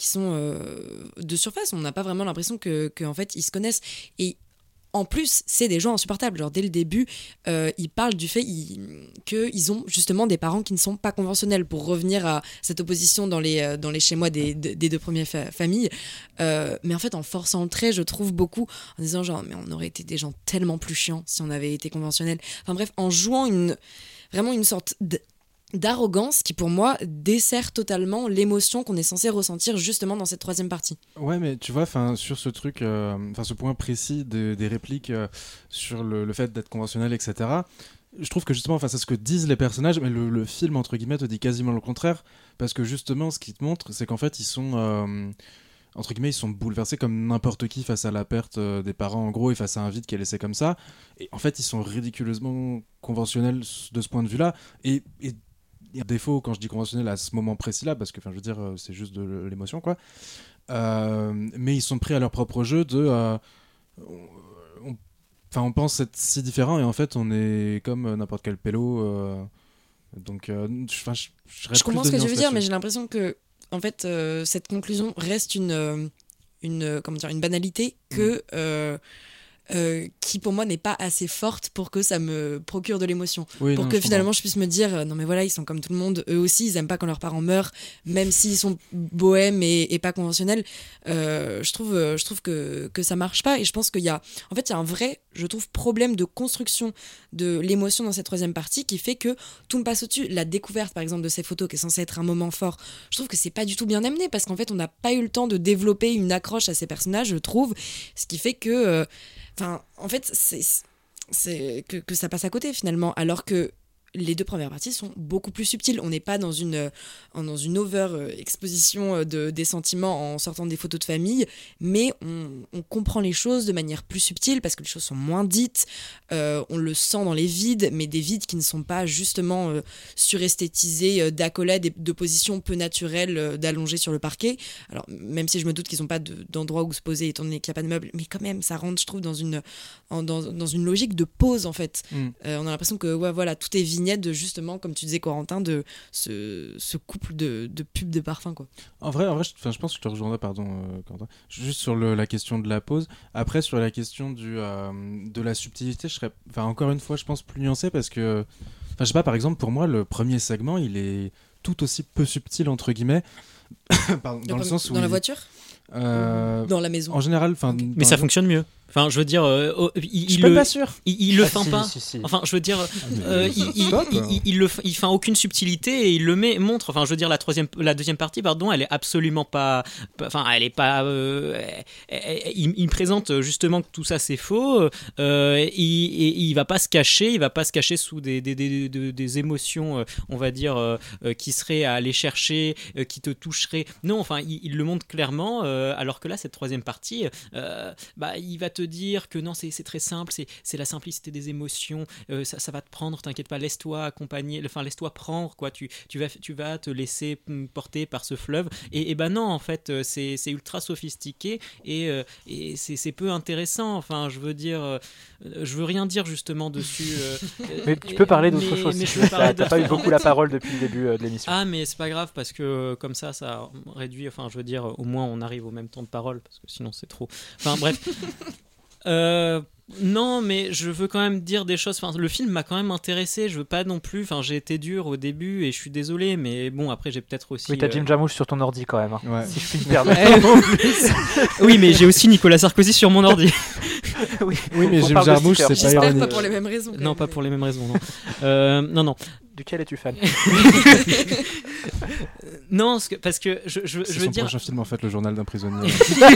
de surface. On n'a pas vraiment l'impression que en fait ils se connaissent. Et en plus, c'est des gens insupportables. Genre, dès le début, ils parlent du fait qu'ils ont justement des parents qui ne sont pas conventionnels, pour revenir à cette opposition dans les chez-moi des 2 premières familles. Mais en fait, en forçant le trait, je trouve beaucoup, en disant mais on aurait été des gens tellement plus chiants si on avait été conventionnels. Enfin bref, en jouant vraiment une sorte d'arrogance qui, pour moi, dessert totalement l'émotion qu'on est censé ressentir justement dans cette troisième partie. Ouais, mais tu vois, sur ce truc, ce point précis des répliques sur le fait d'être conventionnel, etc., je trouve que justement, c'est ce que disent les personnages, mais le film, entre guillemets, te dit quasiment le contraire, parce que justement, ce qu'il te montre, c'est qu'en fait, ils sont... entre guillemets, ils sont bouleversés comme n'importe qui face à la perte des parents, en gros, et face à un vide qui est laissé comme ça. Et en fait, ils sont ridiculeusement conventionnels de ce point de vue-là. Et il y a un défaut quand je dis conventionnel à ce moment précis-là, parce que, je veux dire, c'est juste de l'émotion, quoi. Mais ils sont pris à leur propre jeu de... on pense être si différent, et en fait, on est comme n'importe quel pélo. Donc, je comprends ce que tu veux dire, mais j'ai l'impression que en fait, cette conclusion reste une banalité que qui pour moi n'est pas assez forte pour que ça me procure de l'émotion, pour que finalement je puisse me dire non mais voilà, ils sont comme tout le monde, eux aussi ils aiment pas quand leurs parents meurent, même s'ils sont bohèmes et pas conventionnels. Je trouve que ça marche pas, et je pense qu'il y a un vrai, je trouve, problème de construction de l'émotion dans cette troisième partie qui fait que tout me passe au-dessus. La découverte par exemple de ces photos qui est censée être un moment fort, je trouve que c'est pas du tout bien amené, parce qu'en fait on n'a pas eu le temps de développer une accroche à ces personnages, je trouve, ce qui fait que en fait, c'est que ça passe à côté finalement, alors que les deux premières parties sont beaucoup plus subtiles. On n'est pas dans une over-exposition des sentiments en sortant des photos de famille, mais on comprend les choses de manière plus subtile parce que les choses sont moins dites. On le sent dans les vides, mais des vides qui ne sont pas justement suresthétisés d'accolades et de positions peu naturelles d'allongés sur le parquet. Alors, même si je me doute qu'ils n'ont pas d'endroit où se poser étant donné qu'il n'y a pas de meubles, mais quand même, ça rentre, je trouve, dans une logique de pause, en fait. On a l'impression que voilà, tout est vignette de, justement, comme tu disais Corentin, de ce couple de pubs de parfum, quoi. En vrai, je pense que je te rejoindrai, Corentin, juste sur la question de la pause. Après, sur la question de la subtilité, je serais, encore une fois, je pense plus nuancé, parce que, je sais pas, par exemple, pour moi, le premier segment, il est tout aussi peu subtil, entre guillemets, dans le sens où... Dans la voiture dans la maison. En général, mais ça fonctionne mieux. Enfin, je veux dire, je suis pas sûr. Il le feint pas. Si. Enfin, je veux dire, il feint aucune subtilité et il le montre. Enfin, je veux dire, la deuxième partie, pardon, elle est absolument pas. Enfin, elle est pas. Il présente justement que tout ça c'est faux. Il va pas se cacher. Il va pas se cacher sous des émotions, on va dire, qui seraient à aller chercher, qui te toucheraient. Non, enfin, il le montre clairement. Alors que là, cette troisième partie, il va te dire que non, c'est très simple, c'est la simplicité des émotions, ça va te prendre, t'inquiète pas, laisse-toi accompagner, laisse-toi prendre, quoi, tu vas te laisser porter par ce fleuve, et non, en fait, c'est ultra sophistiqué, et c'est peu intéressant. Enfin, je veux dire, je veux rien dire justement dessus. Mais tu peux parler d'autre chose. T'as pas eu beaucoup la parole depuis le début de l'émission. Ah, mais c'est pas grave, parce que comme ça réduit, enfin, je veux dire, au moins on arrive au même temps de parole, parce que sinon c'est trop. Enfin, bref. Non, mais je veux quand même dire des choses. Enfin, le film m'a quand même intéressé. Je veux pas non plus. Enfin, j'ai été dur au début et je suis désolé, mais bon, après j'ai peut-être aussi. Oui, t'as Jim Jarmusch sur ton ordi quand même. Hein, ouais. Si je puis me permettre. Oui, mais j'ai aussi Nicolas Sarkozy sur mon ordi. Oui, mais Jim Jarmusch, c'est pas ironique. Pas pour les mêmes raisons. Non, pas pour les mêmes raisons. Non. Non. Duquel es-tu fan? Non, parce que je veux dire. C'est son prochain film, en fait, Le Journal d'un prisonnier.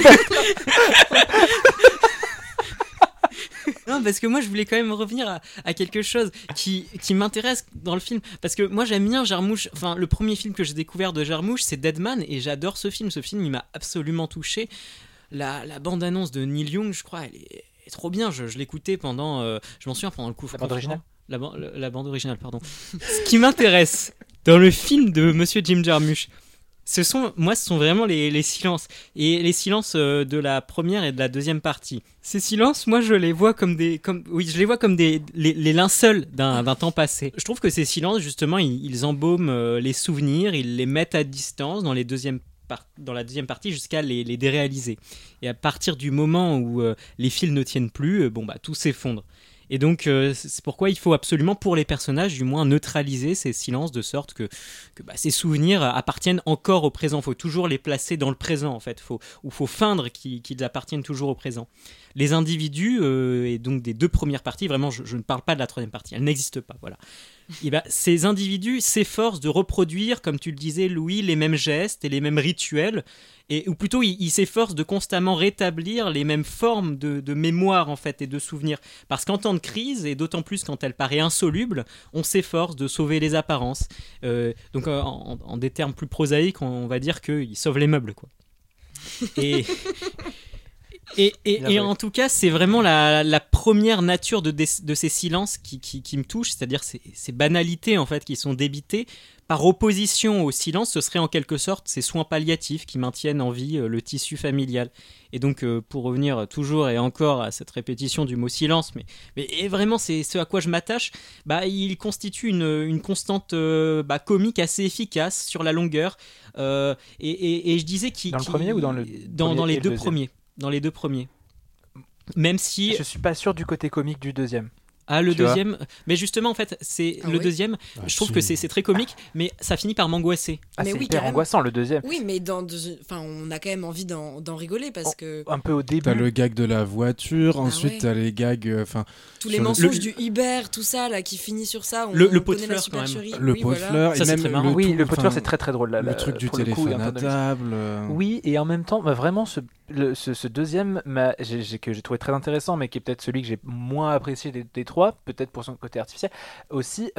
Non, parce que moi je voulais quand même revenir à quelque chose qui m'intéresse dans le film, parce que moi j'aime bien Jarmusch. Enfin, le premier film que j'ai découvert de Jarmusch, c'est Dead Man, et j'adore ce film. Ce film, il m'a absolument touché. La bande-annonce de Neil Young, je crois, elle est trop bien. Je l'écoutais pendant, je m'en souviens, pendant le coup. La bande originale. La bande originale, pardon. Ce qui m'intéresse dans le film de Monsieur Jim Jarmusch, ce sont vraiment les silences. Et les silences de la première et de la deuxième partie. Ces silences, moi, je les vois comme les linceuls d'un temps passé. Je trouve que ces silences, justement, ils embaument les souvenirs, ils les mettent à distance dans la deuxième partie jusqu'à les déréaliser. Et à partir du moment où les fils ne tiennent plus, tout s'effondre. Et donc, c'est pourquoi il faut absolument, pour les personnages, du moins neutraliser ces silences, de sorte que ces souvenirs appartiennent encore au présent. Il faut toujours les placer dans le présent, en fait. Il faut feindre qu'ils appartiennent toujours au présent. Les individus, et donc des deux premières parties, vraiment, je ne parle pas de la troisième partie, elle n'existe pas, voilà. Et ces individus s'efforcent de reproduire, comme tu le disais, Louis, les mêmes gestes et les mêmes rituels, ou plutôt ils s'efforcent de constamment rétablir les mêmes formes de mémoire, en fait, et de souvenirs. Parce qu'en temps de crise, et d'autant plus quand elle paraît insoluble, on s'efforce de sauver les apparences. Donc en des termes plus prosaïques, on va dire qu'ils sauvent les meubles, quoi. Et en tout cas, c'est vraiment la première nature de ces silences qui me touche, c'est-à-dire ces banalités en fait qui sont débitées. Par opposition au silence, ce serait en quelque sorte ces soins palliatifs qui maintiennent en vie le tissu familial. Et donc, pour revenir toujours et encore à cette répétition du mot silence, mais vraiment c'est ce à quoi je m'attache, il constitue une constante comique assez efficace sur la longueur. Et je disais dans le premier ou dans les deux premiers. Dans les deux premiers. Même si... Je suis pas sûr du côté comique du deuxième. Ah, le deuxième. Mais justement, en fait, c'est le deuxième. Je trouve que c'est très comique, mais ça finit par m'angoisser. Ah, c'est hyper angoissant le deuxième. Oui, mais on a quand même envie d'en rigoler parce que. Un peu au début. T'as le gag de la voiture, ensuite t'as les gags. Tous les mensonges du Uber, tout ça, là, qui finit sur ça. Le pot de fleurs, quand même. Le pot de fleurs, ça, c'est très marrant. Oui, le pot de fleurs, c'est très très drôle. Le truc du téléphone à table. Oui, et en même temps, vraiment, ce deuxième que j'ai trouvé très intéressant, mais qui est peut-être celui que j'ai moins apprécié des trois, peut-être pour son côté artificiel aussi,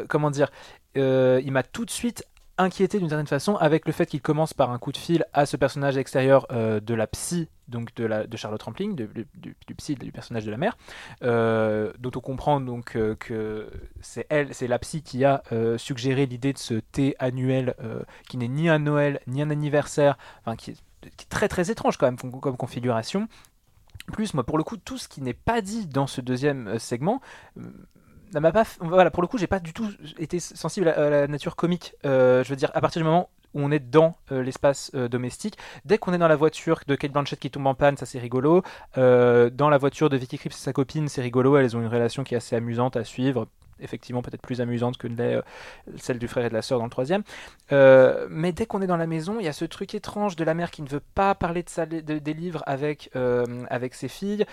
il m'a tout de suite inquiété d'une certaine façon avec le fait qu'il commence par un coup de fil à ce personnage extérieur de la psy, donc de Charlotte Rampling, du psy du personnage de la mère, dont on comprend donc que c'est la psy qui a suggéré l'idée de ce thé annuel qui n'est ni un Noël ni un anniversaire, qui est très très étrange quand même comme configuration. Plus, moi, pour le coup, tout ce qui n'est pas dit dans ce deuxième segment m'a pas. Voilà, pour le coup, j'ai pas du tout été sensible à la nature comique. Je veux dire, à partir du moment où on est dans l'espace domestique, dès qu'on est dans la voiture de Cate Blanchett qui tombe en panne, ça c'est rigolo. Dans la voiture de Vicky Krieps et sa copine, c'est rigolo. Elles ont une relation qui est assez amusante à suivre. Effectivement, peut-être plus amusante que celle du frère et de la sœur dans le troisième. Mais dès qu'on est dans la maison, il y a ce truc étrange de la mère qui ne veut pas parler des livres avec ses filles,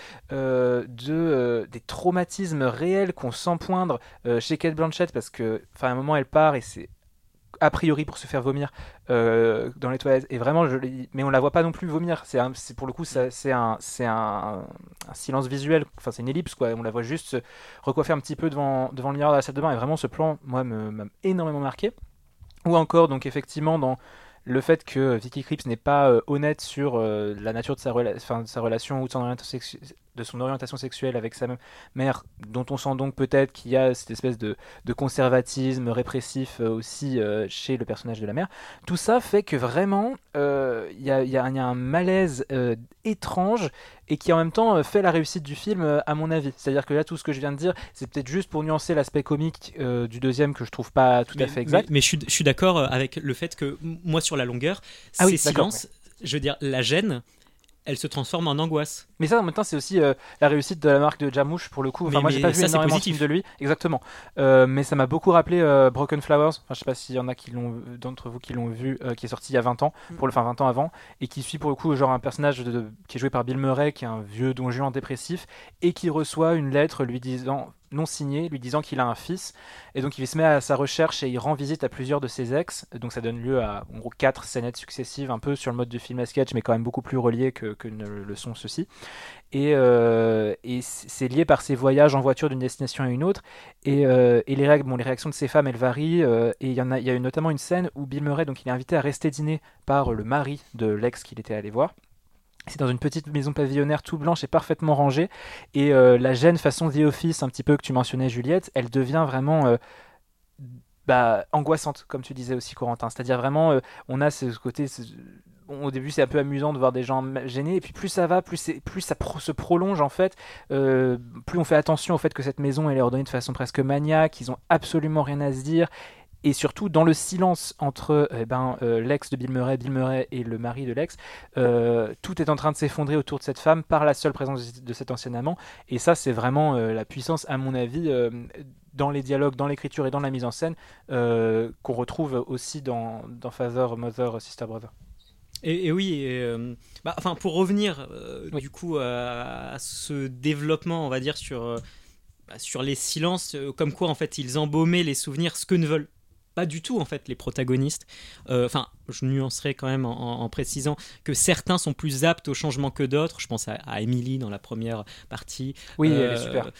des traumatismes réels qu'on sent poindre chez Cate Blanchett, parce qu'à un moment, elle part et c'est a priori pour se faire vomir dans les toilettes, et vraiment mais on la voit pas non plus vomir, c'est pour le coup c'est un silence visuel, enfin c'est une ellipse quoi, on la voit juste se recoiffer un petit peu devant le miroir de la salle de bain, et vraiment ce plan moi m'a énormément marqué. Ou encore donc effectivement dans le fait que Vicky Krieps n'est pas honnête sur la nature de sa relation ou de son orientation sexuelle avec sa mère, dont on sent donc peut-être qu'il y a cette espèce de conservatisme répressif aussi chez le personnage de la mère. Tout ça fait que vraiment il y a un malaise étrange, et qui en même temps fait la réussite du film à mon avis. C'est-à-dire que là, tout ce que je viens de dire, c'est peut-être juste pour nuancer l'aspect comique du deuxième que je trouve pas tout à fait exact. Mais je suis d'accord avec le fait que moi, sur la longueur, ces silences, je veux dire, la gêne, elle se transforme en angoisse. Mais ça, en même temps, c'est aussi la réussite de la marque de Jarmusch, pour le coup. Enfin, moi, j'ai pas vu énormément de films de lui, exactement. Mais ça m'a beaucoup rappelé Broken Flowers. Enfin, je sais pas s'il y en a d'entre vous qui l'ont vu, qui est sorti il y a 20 ans, 20 ans avant, et qui suit pour le coup genre un personnage qui est joué par Bill Murray, qui est un vieux Don Juan dépressif, et qui reçoit une lettre lui disant, non signé, lui disant qu'il a un fils, et donc il se met à sa recherche et il rend visite à plusieurs de ses ex, donc ça donne lieu à en gros 4 scénettes successives, un peu sur le mode de film à sketch, mais quand même beaucoup plus reliées que ne le sont ceux-ci, et c'est lié par ses voyages en voiture d'une destination à une autre, et les réactions de ces femmes, elles varient, et il y a eu notamment une scène où Bill Murray, donc il est invité à rester dîner par le mari de l'ex qu'il était allé voir. C'est dans une petite maison pavillonnaire tout blanche et parfaitement rangée, et la gêne façon The Office un petit peu que tu mentionnais, Juliette, elle devient vraiment angoissante, comme tu disais aussi, Corentin. C'est-à-dire vraiment on a ce côté, au début c'est un peu amusant de voir des gens gênés, et puis plus ça va, plus ça se prolonge en fait, plus on fait attention au fait que cette maison elle est ordonnée de façon presque maniaque, ils ont absolument rien à se dire. Et surtout, dans le silence entre l'ex de Bill Murray et le mari de l'ex, tout est en train de s'effondrer autour de cette femme par la seule présence de cet ancien amant. Et ça, c'est vraiment la puissance, à mon avis, dans les dialogues, dans l'écriture et dans la mise en scène, qu'on retrouve aussi dans Father, Mother, Sister, Brother. Et oui, pour revenir du coup à ce développement, on va dire, sur les silences, comme quoi en fait ils embaumaient les souvenirs, ce que ne veulent pas du tout en fait les protagonistes. je nuancerai quand même en précisant que certains sont plus aptes au changement que d'autres. Je pense à Emily dans la première partie. Oui, elle est super.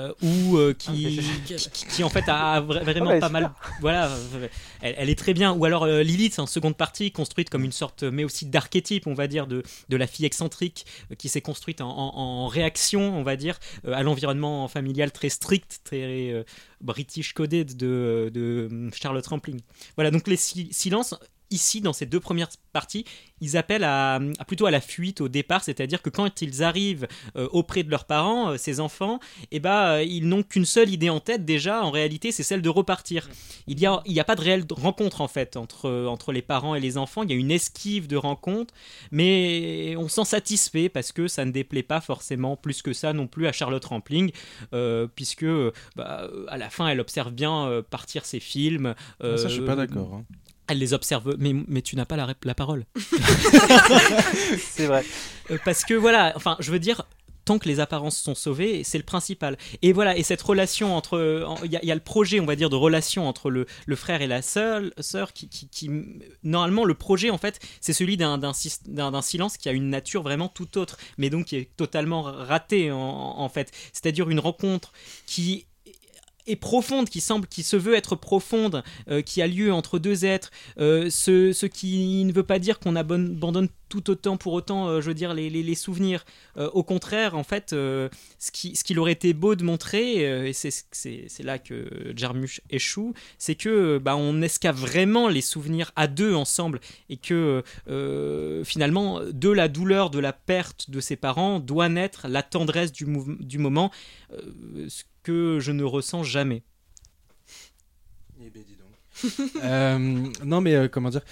Qui en fait a vraiment pas mal. Voilà, elle est très bien. Ou alors Lilith en seconde partie, construite comme une sorte, mais aussi d'archétype, on va dire, de la fille excentrique qui s'est construite en réaction, on va dire, à l'environnement familial très strict, très British coded de Charlotte Rampling. Voilà, donc les silences. Ici, dans ces 2 premières parties, ils appellent plutôt à la fuite au départ, c'est-à-dire que quand ils arrivent auprès de leurs parents, ces enfants, ils n'ont qu'une seule idée en tête déjà, en réalité, c'est celle de repartir. Il y a pas de réelle rencontre en fait entre les parents et les enfants, il y a une esquive de rencontre, mais on s'en satisfait parce que ça ne déplaît pas forcément plus que ça non plus à Charlotte Rampling, puisque à la fin, elle observe bien partir ses films. Ça, je suis pas d'accord. Hein. Elle les observe, mais tu n'as pas la parole. C'est vrai. Parce que voilà, enfin, je veux dire, tant que les apparences sont sauvées, c'est le principal. Et voilà, et cette relation entre, il y a le projet, on va dire, de relation entre le frère et la sœur qui normalement, le projet, en fait, c'est celui d'un silence qui a une nature vraiment tout autre, mais donc qui est totalement raté en fait. C'est-à-dire une rencontre qui est profonde, qui se veut être profonde, qui a lieu entre 2 êtres, ce qui ne veut pas dire qu'on abandonne tout autant pour autant, je veux dire, les souvenirs. Au contraire, en fait, ce qu'il aurait été beau de montrer, et c'est là que Jarmusch échoue, c'est que on escave vraiment les souvenirs à 2 ensemble, et que finalement, de la douleur de la perte de ses parents doit naître la tendresse du moment, ce que je ne ressens jamais. Eh ben, dis donc. Non, mais comment dire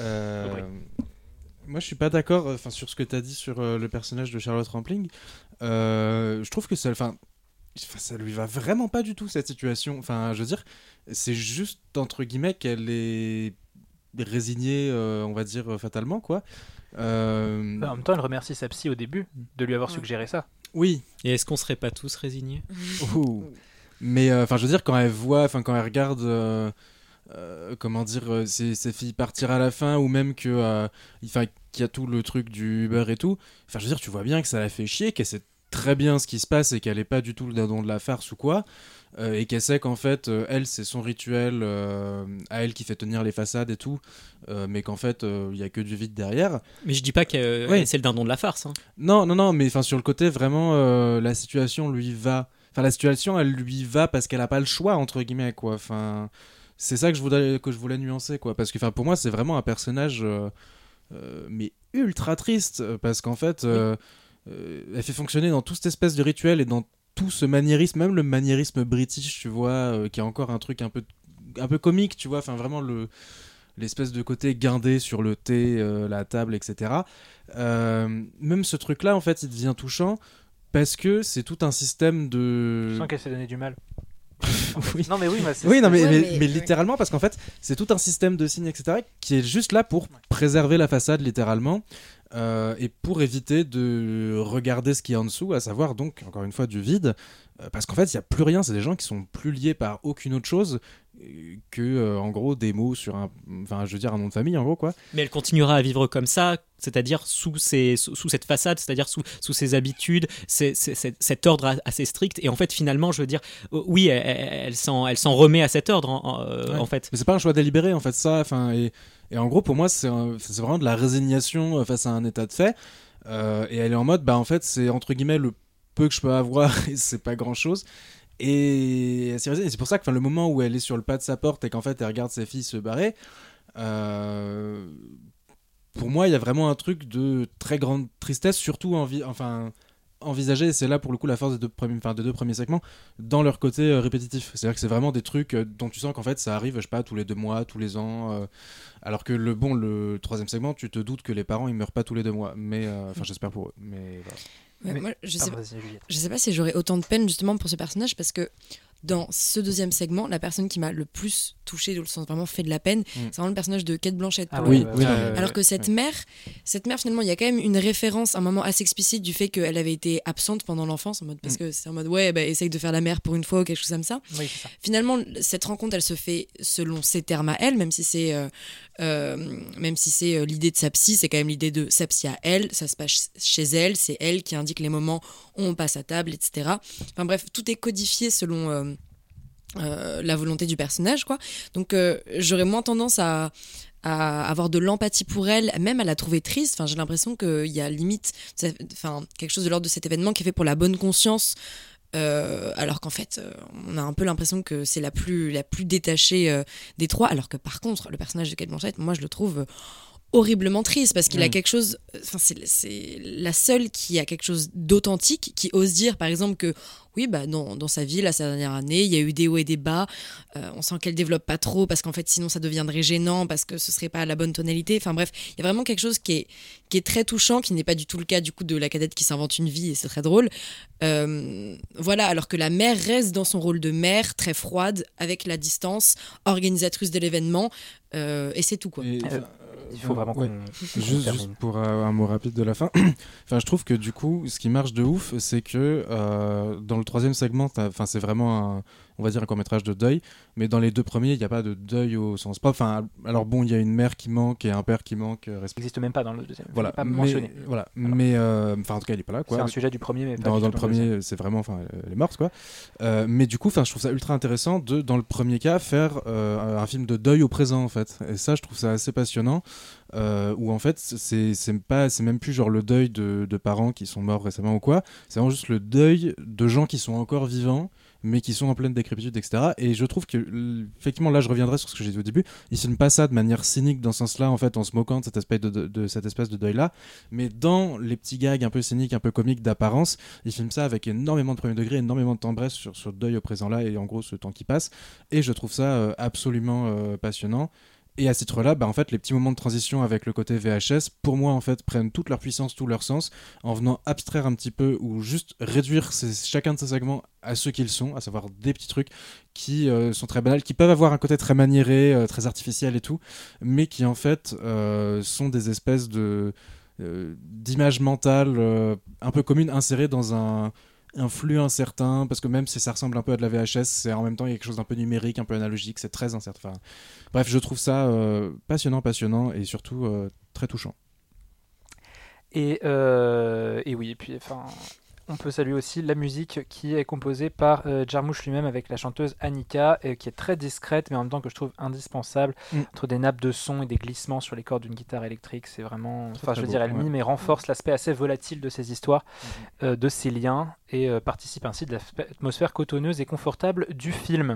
moi, je suis pas d'accord sur ce que tu as dit sur le personnage de Charlotte Rampling. Je trouve que ça lui va vraiment pas du tout, cette situation. Enfin, je veux dire, c'est juste, entre guillemets, qu'elle est résignée, on va dire, fatalement, quoi. En même temps, elle remercie sa psy au début de lui avoir suggéré ça. Oui. Et est-ce qu'on serait pas tous résignés ? Mais je veux dire, quand elle regarde comment dire, ses filles partir à la fin, ou même qu'il y a tout le truc du Uber et tout, je veux dire, tu vois bien que ça la fait chier, qu'elle sait très bien ce qui se passe et qu'elle est pas du tout le dindon de la farce ou quoi, et qu'elle sait qu'en fait elle, c'est son rituel à elle qui fait tenir les façades et tout, mais qu'en fait il y a que du vide derrière. Mais je dis pas que c'est le dindon de la farce, hein. Non, mais sur le côté vraiment, la situation lui va, la situation elle lui va parce qu'elle a pas le choix, entre guillemets, quoi. C'est ça que je voulais nuancer, quoi, parce que pour moi c'est vraiment un personnage mais ultra triste, parce qu'en fait elle fait fonctionner dans toute cette espèce de rituel et dans tout ce maniérisme, même le maniérisme british, tu vois, qui est encore un truc un peu comique, tu vois, vraiment l'espèce de côté guindé sur le thé, la table, etc. Même ce truc-là, en fait, il devient touchant parce que c'est tout un système de... Je sens qu'elle s'est donné du mal. Oui. Non mais oui, mais littéralement, parce qu'en fait c'est tout un système de signes, etc., qui est juste là pour préserver la façade, littéralement, et pour éviter de regarder ce qu'il y a en dessous, à savoir donc encore une fois du vide, parce qu'en fait il n'y a plus rien. C'est des gens qui sont plus liés par aucune autre chose que en gros des mots sur un nom de famille, en gros, quoi. Mais elle continuera à vivre comme ça, c'est-à-dire sous cette façade, c'est-à-dire sous ses habitudes, cet ordre assez strict, et en fait finalement, je veux dire, oui, elle s'en remet à cet ordre, en fait. Mais c'est pas un choix délibéré, en fait, ça. Et en gros, pour moi, c'est vraiment de la résignation face à un état de fait, et elle est en mode, en fait, c'est entre guillemets le peu que je peux avoir et c'est pas grand-chose. Et c'est pour ça que le moment où elle est sur le pas de sa porte et qu'en fait elle regarde ses filles se barrer, pour moi il y a vraiment un truc de très grande tristesse, surtout envisagé, et c'est là pour le coup la force des deux premiers segments, dans leur côté répétitif. C'est-à-dire que c'est vraiment des trucs dont tu sens qu'en fait ça arrive, je sais pas, tous les 2 mois, tous les ans, alors que le 3e segment, tu te doutes que les parents ils meurent pas tous les 2 mois, mais j'espère pour eux, mais voilà. Ouais, moi, je sais pas si j'aurais autant de peine justement pour ce personnage, parce que dans ce deuxième segment, la personne qui m'a le plus touchée, dans le sens vraiment fait de la peine, c'est vraiment le personnage de Cate Blanchett. Alors que cette mère, finalement, il y a quand même une référence, un moment assez explicite du fait qu'elle avait été absente pendant l'enfance, en mode, parce que c'est en mode, essaye de faire la mère pour une fois ou quelque chose comme ça. Oui, c'est ça. Finalement, cette rencontre, elle se fait selon ses termes à elle, même si c'est l'idée de sa psy, c'est quand même l'idée de sa psy à elle, ça se passe chez elle, c'est elle qui indique les moments où on passe à table, etc. Enfin bref, tout est codifié selon la volonté du personnage, quoi. Donc j'aurais moins tendance à avoir de l'empathie pour elle, même à la trouver triste. Enfin, j'ai l'impression qu'il y a limite quelque chose de l'ordre de cet événement qui est fait pour la bonne conscience, alors qu'en fait on a un peu l'impression que c'est la plus détachée des trois, alors que par contre le personnage de Cate Blanchett, moi je le trouve horriblement triste parce qu'il a quelque chose, c'est la seule qui a quelque chose d'authentique, qui ose dire par exemple que oui, dans sa vie, là, sa dernière année, il y a eu des hauts et des bas, on sent qu'elle développe pas trop parce qu'en fait sinon ça deviendrait gênant, parce que ce serait pas la bonne tonalité, enfin bref, il y a vraiment quelque chose qui est très touchant, qui n'est pas du tout le cas du coup de la cadette qui s'invente une vie, et c'est très drôle, voilà, alors que la mère reste dans son rôle de mère, très froide, avec la distance, organisatrice de l'événement, et c'est tout, quoi. Il faut vraiment qu'on juste pour un mot rapide de la fin. Enfin, je trouve que du coup, ce qui marche de ouf, c'est que dans le troisième segment, c'est vraiment on va dire un court-métrage de deuil, mais dans les deux premiers, il n'y a pas de deuil au sens propre. Enfin, alors bon, il y a une mère qui manque et un père qui manque. Il n'existe même pas dans le deuxième. Voilà, pas mentionné. Voilà, mais en tout cas, il n'est pas là, quoi. C'est un sujet du premier, mais pas dans le premier, c'est vraiment, elle est morte, quoi. Mais du coup, je trouve ça ultra intéressant dans le premier cas, faire un film de deuil au présent, en fait. Et ça, je trouve ça assez passionnant. Où en fait, c'est même plus genre le deuil de parents qui sont morts récemment ou quoi. C'est vraiment juste le deuil de gens qui sont encore vivants, mais qui sont en pleine décrépitude, etc. Et je trouve que, effectivement, là je reviendrai sur ce que j'ai dit au début, ils filment pas ça de manière cynique dans ce sens-là, en fait, en se moquant de cette espèce de deuil-là, mais dans les petits gags un peu cyniques, un peu comiques d'apparence, ils filment ça avec énormément de premier degré, énormément de tendresse sur le deuil au présent-là, et en gros ce temps qui passe, et je trouve ça absolument passionnant. Et à ce titre-là, en fait, les petits moments de transition avec le côté VHS, pour moi, en fait, prennent toute leur puissance, tout leur sens, en venant abstraire un petit peu ou juste réduire chacun de ces segments à ce qu'ils sont, à savoir des petits trucs qui sont très banals, qui peuvent avoir un côté très maniéré, très artificiel et tout, mais qui, en fait, sont des espèces d'images mentales un peu communes insérées dans un flux incertain, parce que même si ça ressemble un peu à de la VHS, c'est en même temps il y a quelque chose d'un peu numérique, un peu analogique, c'est très incertain. Enfin, bref, je trouve ça passionnant et surtout très touchant. Et oui, et puis on peut saluer aussi la musique qui est composée par Jarmusch lui-même avec la chanteuse Annika, qui est très discrète mais en même temps que je trouve indispensable, entre des nappes de son et des glissements sur les cordes d'une guitare électrique. C'est vraiment, elle mime et renforce l'aspect assez volatile de ces histoires, de ces liens, et participe ainsi de l'atmosphère cotonneuse et confortable du film.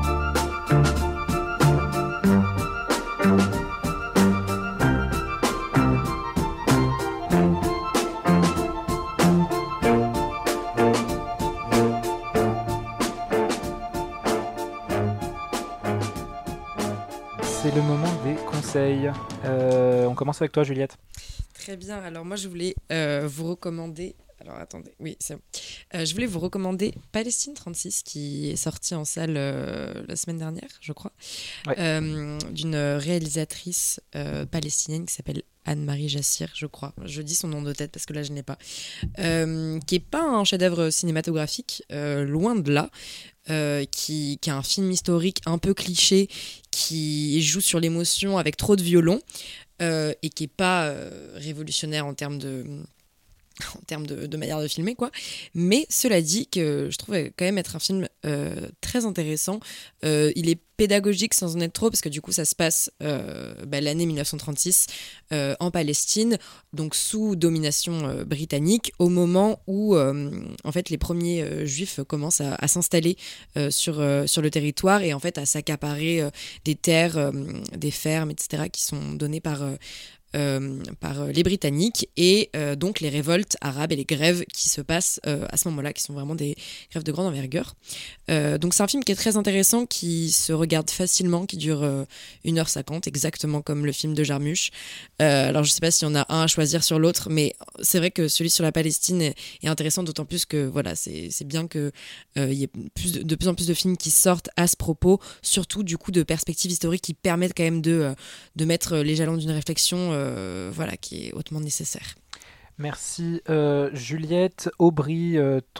C'est le moment des conseils. On commence avec toi, Juliette. Très bien. Alors moi, je voulais vous recommander... Alors attendez, oui, c'est bon. Je voulais vous recommander Palestine 36, qui est sorti en salle la semaine dernière, je crois, d'une réalisatrice palestinienne qui s'appelle Anne-Marie Jassir, je crois. Je dis son nom de tête parce que là, je n'ai pas. Qui n'est pas un chef-d'œuvre cinématographique, loin de là. Qui a un film historique un peu cliché, qui joue sur l'émotion avec trop de violon, et qui n'est pas révolutionnaire en termes de manière de filmer, quoi. Mais cela dit, que je trouve quand même être un film très intéressant. Il est pédagogique sans en être trop, parce que du coup ça se passe l'année 1936 en Palestine, donc sous domination britannique, au moment où en fait les premiers juifs commencent à s'installer sur le territoire, et en fait à s'accaparer des terres, des fermes, etc., qui sont données par par les Britanniques et donc les révoltes arabes et les grèves qui se passent à ce moment-là, qui sont vraiment des grèves de grande envergure. Donc c'est un film qui est très intéressant, qui se regarde facilement, qui dure 1h50, exactement comme le film de Jarmusch. Alors je sais pas s'il y en a un à choisir sur l'autre, mais c'est vrai que celui sur la Palestine est intéressant, d'autant plus que voilà, c'est bien qu'il y ait de plus en plus de films qui sortent à ce propos, surtout du coup de perspectives historiques qui permettent quand même de mettre les jalons d'une réflexion voilà, qui est hautement nécessaire. Merci. Juliette, Aubry,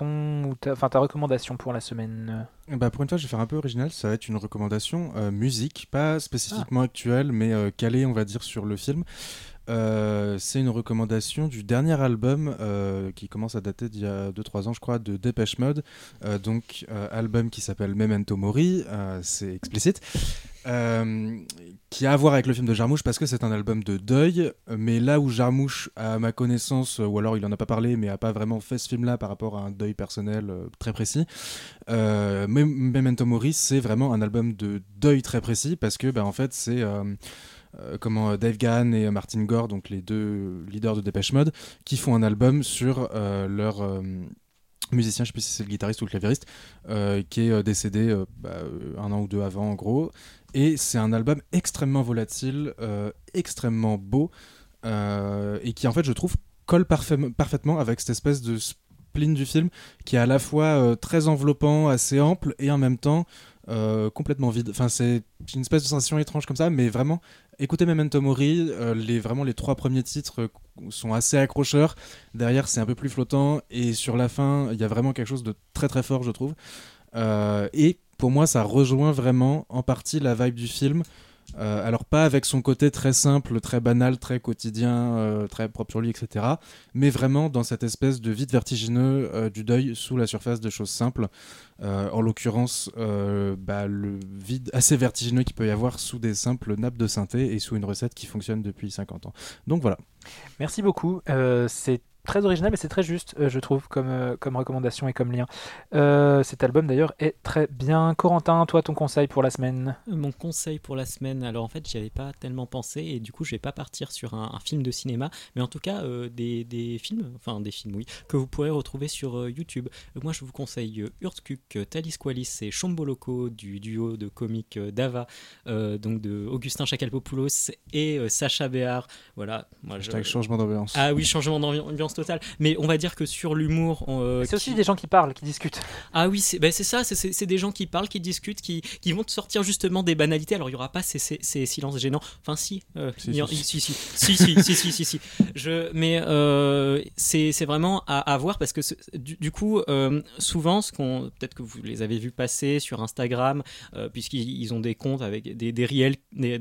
ta recommandation pour la semaine? Pour une fois, je vais faire un peu original. Ça va être une recommandation musique, pas spécifiquement actuelle, mais calée, on va dire, sur le film. C'est une recommandation du dernier album qui commence à dater d'il y a 2-3 ans, je crois, de Depeche Mode. Donc, album qui s'appelle Memento Mori, c'est explicite. Qui a à voir avec le film de Jarmusch parce que c'est un album de deuil, mais là où Jarmusch, à ma connaissance, ou alors il en a pas parlé, mais a pas vraiment fait ce film-là par rapport à un deuil personnel très précis, Memento Mori, c'est vraiment un album de deuil très précis parce que, en fait, c'est Dave Gahan et Martin Gore, donc les deux leaders de Depeche Mode, qui font un album sur leur musicien, je sais plus si c'est le guitariste ou le claviériste, qui est décédé 1 an ou 2 avant, en gros. Et c'est un album extrêmement volatile, extrêmement beau, et qui, en fait, je trouve, colle parfaitement avec cette espèce de spleen du film, qui est à la fois très enveloppant, assez ample, et en même temps complètement vide. Enfin, c'est une espèce de sensation étrange comme ça, mais vraiment, écoutez Memento Mori, les 3 premiers titres sont assez accrocheurs. Derrière, c'est un peu plus flottant, et sur la fin, il y a vraiment quelque chose de très très fort, je trouve. Et pour moi, ça rejoint vraiment en partie la vibe du film. Alors pas avec son côté très simple, très banal, très quotidien, très propre sur lui, etc. Mais vraiment dans cette espèce de vide vertigineux du deuil sous la surface de choses simples. En l'occurrence, le vide assez vertigineux qu'il peut y avoir sous des simples nappes de synthé et sous une recette qui fonctionne depuis 50 ans. Donc voilà. Merci beaucoup. C'est très original, mais c'est très juste, je trouve, comme recommandation et comme lien. Cet album, d'ailleurs, est très bien. Corentin, toi, ton conseil pour la semaine? Mon conseil pour la semaine, alors en fait, j'y avais pas tellement pensé, et du coup, je vais pas partir sur un film de cinéma, mais en tout cas, des films, oui, que vous pourrez retrouver sur YouTube. Moi, je vous conseille Urtkuk, Thalis Qualis et Chomboloko, du duo de comiques Dava, donc de Augustin Chakalpopoulos et Sacha Béard. Voilà. Avec changement d'ambiance. Ah oui, changement d'ambiance totale. Mais on va dire que sur l'humour... c'est aussi des gens qui parlent, qui discutent. Ah oui, c'est ça, c'est des gens qui parlent, qui discutent, qui vont te sortir justement des banalités. Alors il n'y aura pas ces silences gênants. Enfin si. Si. Mais c'est vraiment à voir parce que du coup, souvent, peut-être que vous les avez vus passer sur Instagram, puisqu'ils ont des comptes avec des reels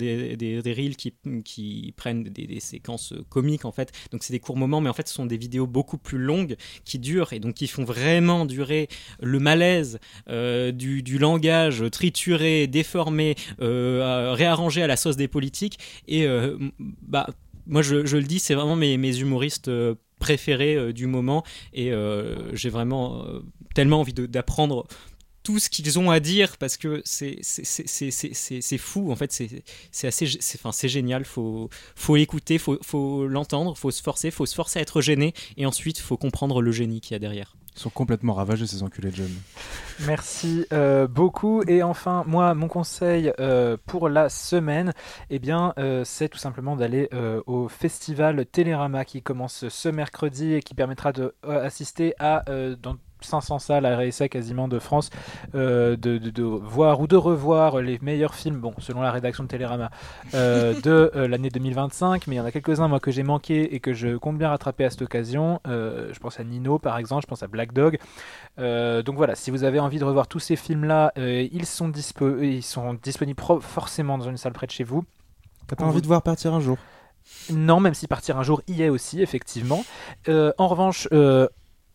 qui prennent des séquences comiques en fait. Donc c'est des courts moments, mais en fait ce sont des vidéos beaucoup plus longues qui durent et donc qui font vraiment durer le malaise du langage trituré, déformé, réarrangé à la sauce des politiques. Et moi je le dis, c'est vraiment mes humoristes préférés du moment, et j'ai vraiment tellement envie d'apprendre tout ce qu'ils ont à dire parce que c'est fou en fait, c'est génial, faut l'écouter, faut l'entendre, faut se forcer à être gêné, et ensuite faut comprendre le génie qu'il y a derrière. Ils sont complètement ravagés, ces enculés de jeunes. Merci beaucoup. Et enfin, moi, mon conseil pour la semaine, c'est tout simplement d'aller au festival Télérama qui commence ce mercredi et qui permettra d'assister à dans 500 salles à RSA quasiment de France, de voir ou de revoir les meilleurs films, selon la rédaction de Télérama, de l'année 2025, mais il y en a quelques-uns moi que j'ai manqué et que je compte bien rattraper à cette occasion. Je pense à Nino par exemple, je pense à Black Dog. Donc voilà, si vous avez envie de revoir tous ces films-là, ils sont disponibles forcément dans une salle près de chez vous. T'as pas envie de voir Partir un jour? Non, même si Partir un jour y est aussi, effectivement. En revanche...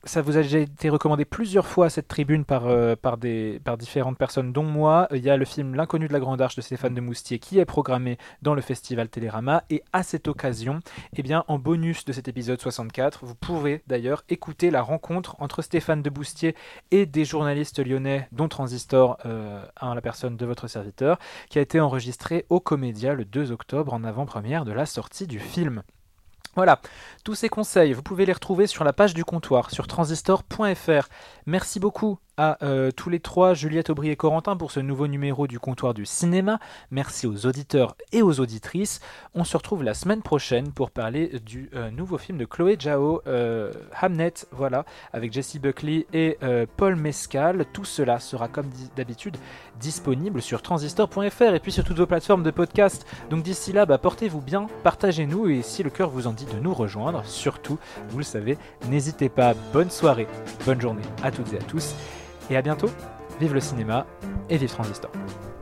ça vous a déjà été recommandé plusieurs fois à cette tribune par différentes personnes, dont moi. Il y a le film L'inconnu de la Grande Arche de Stéphane de Moustier qui est programmé dans le festival Télérama. Et à cette occasion, eh bien, en bonus de cet épisode 64, vous pouvez d'ailleurs écouter la rencontre entre Stéphane de Moustier et des journalistes lyonnais, dont Transistor, la personne de votre serviteur, qui a été enregistrée au Comédia le 2 octobre en avant-première de la sortie du film. Voilà, tous ces conseils, vous pouvez les retrouver sur la page du comptoir, sur transistor.fr. Merci beaucoup à tous les trois, Juliette, Aubry et Corentin, pour ce nouveau numéro du comptoir du cinéma. Merci aux auditeurs et aux auditrices. On se retrouve la semaine prochaine pour parler du nouveau film de Chloé Zhao, Hamnet, voilà, avec Jessie Buckley et Paul Mescal. Tout cela sera comme d'habitude disponible sur transistor.fr et puis sur toutes vos plateformes de podcast. Donc d'ici là, portez-vous bien, partagez-nous et si le cœur vous en dit de nous rejoindre, surtout, vous le savez, n'hésitez pas. Bonne soirée, bonne journée à toutes et à tous. Et à bientôt, vive le cinéma et vive Transistor.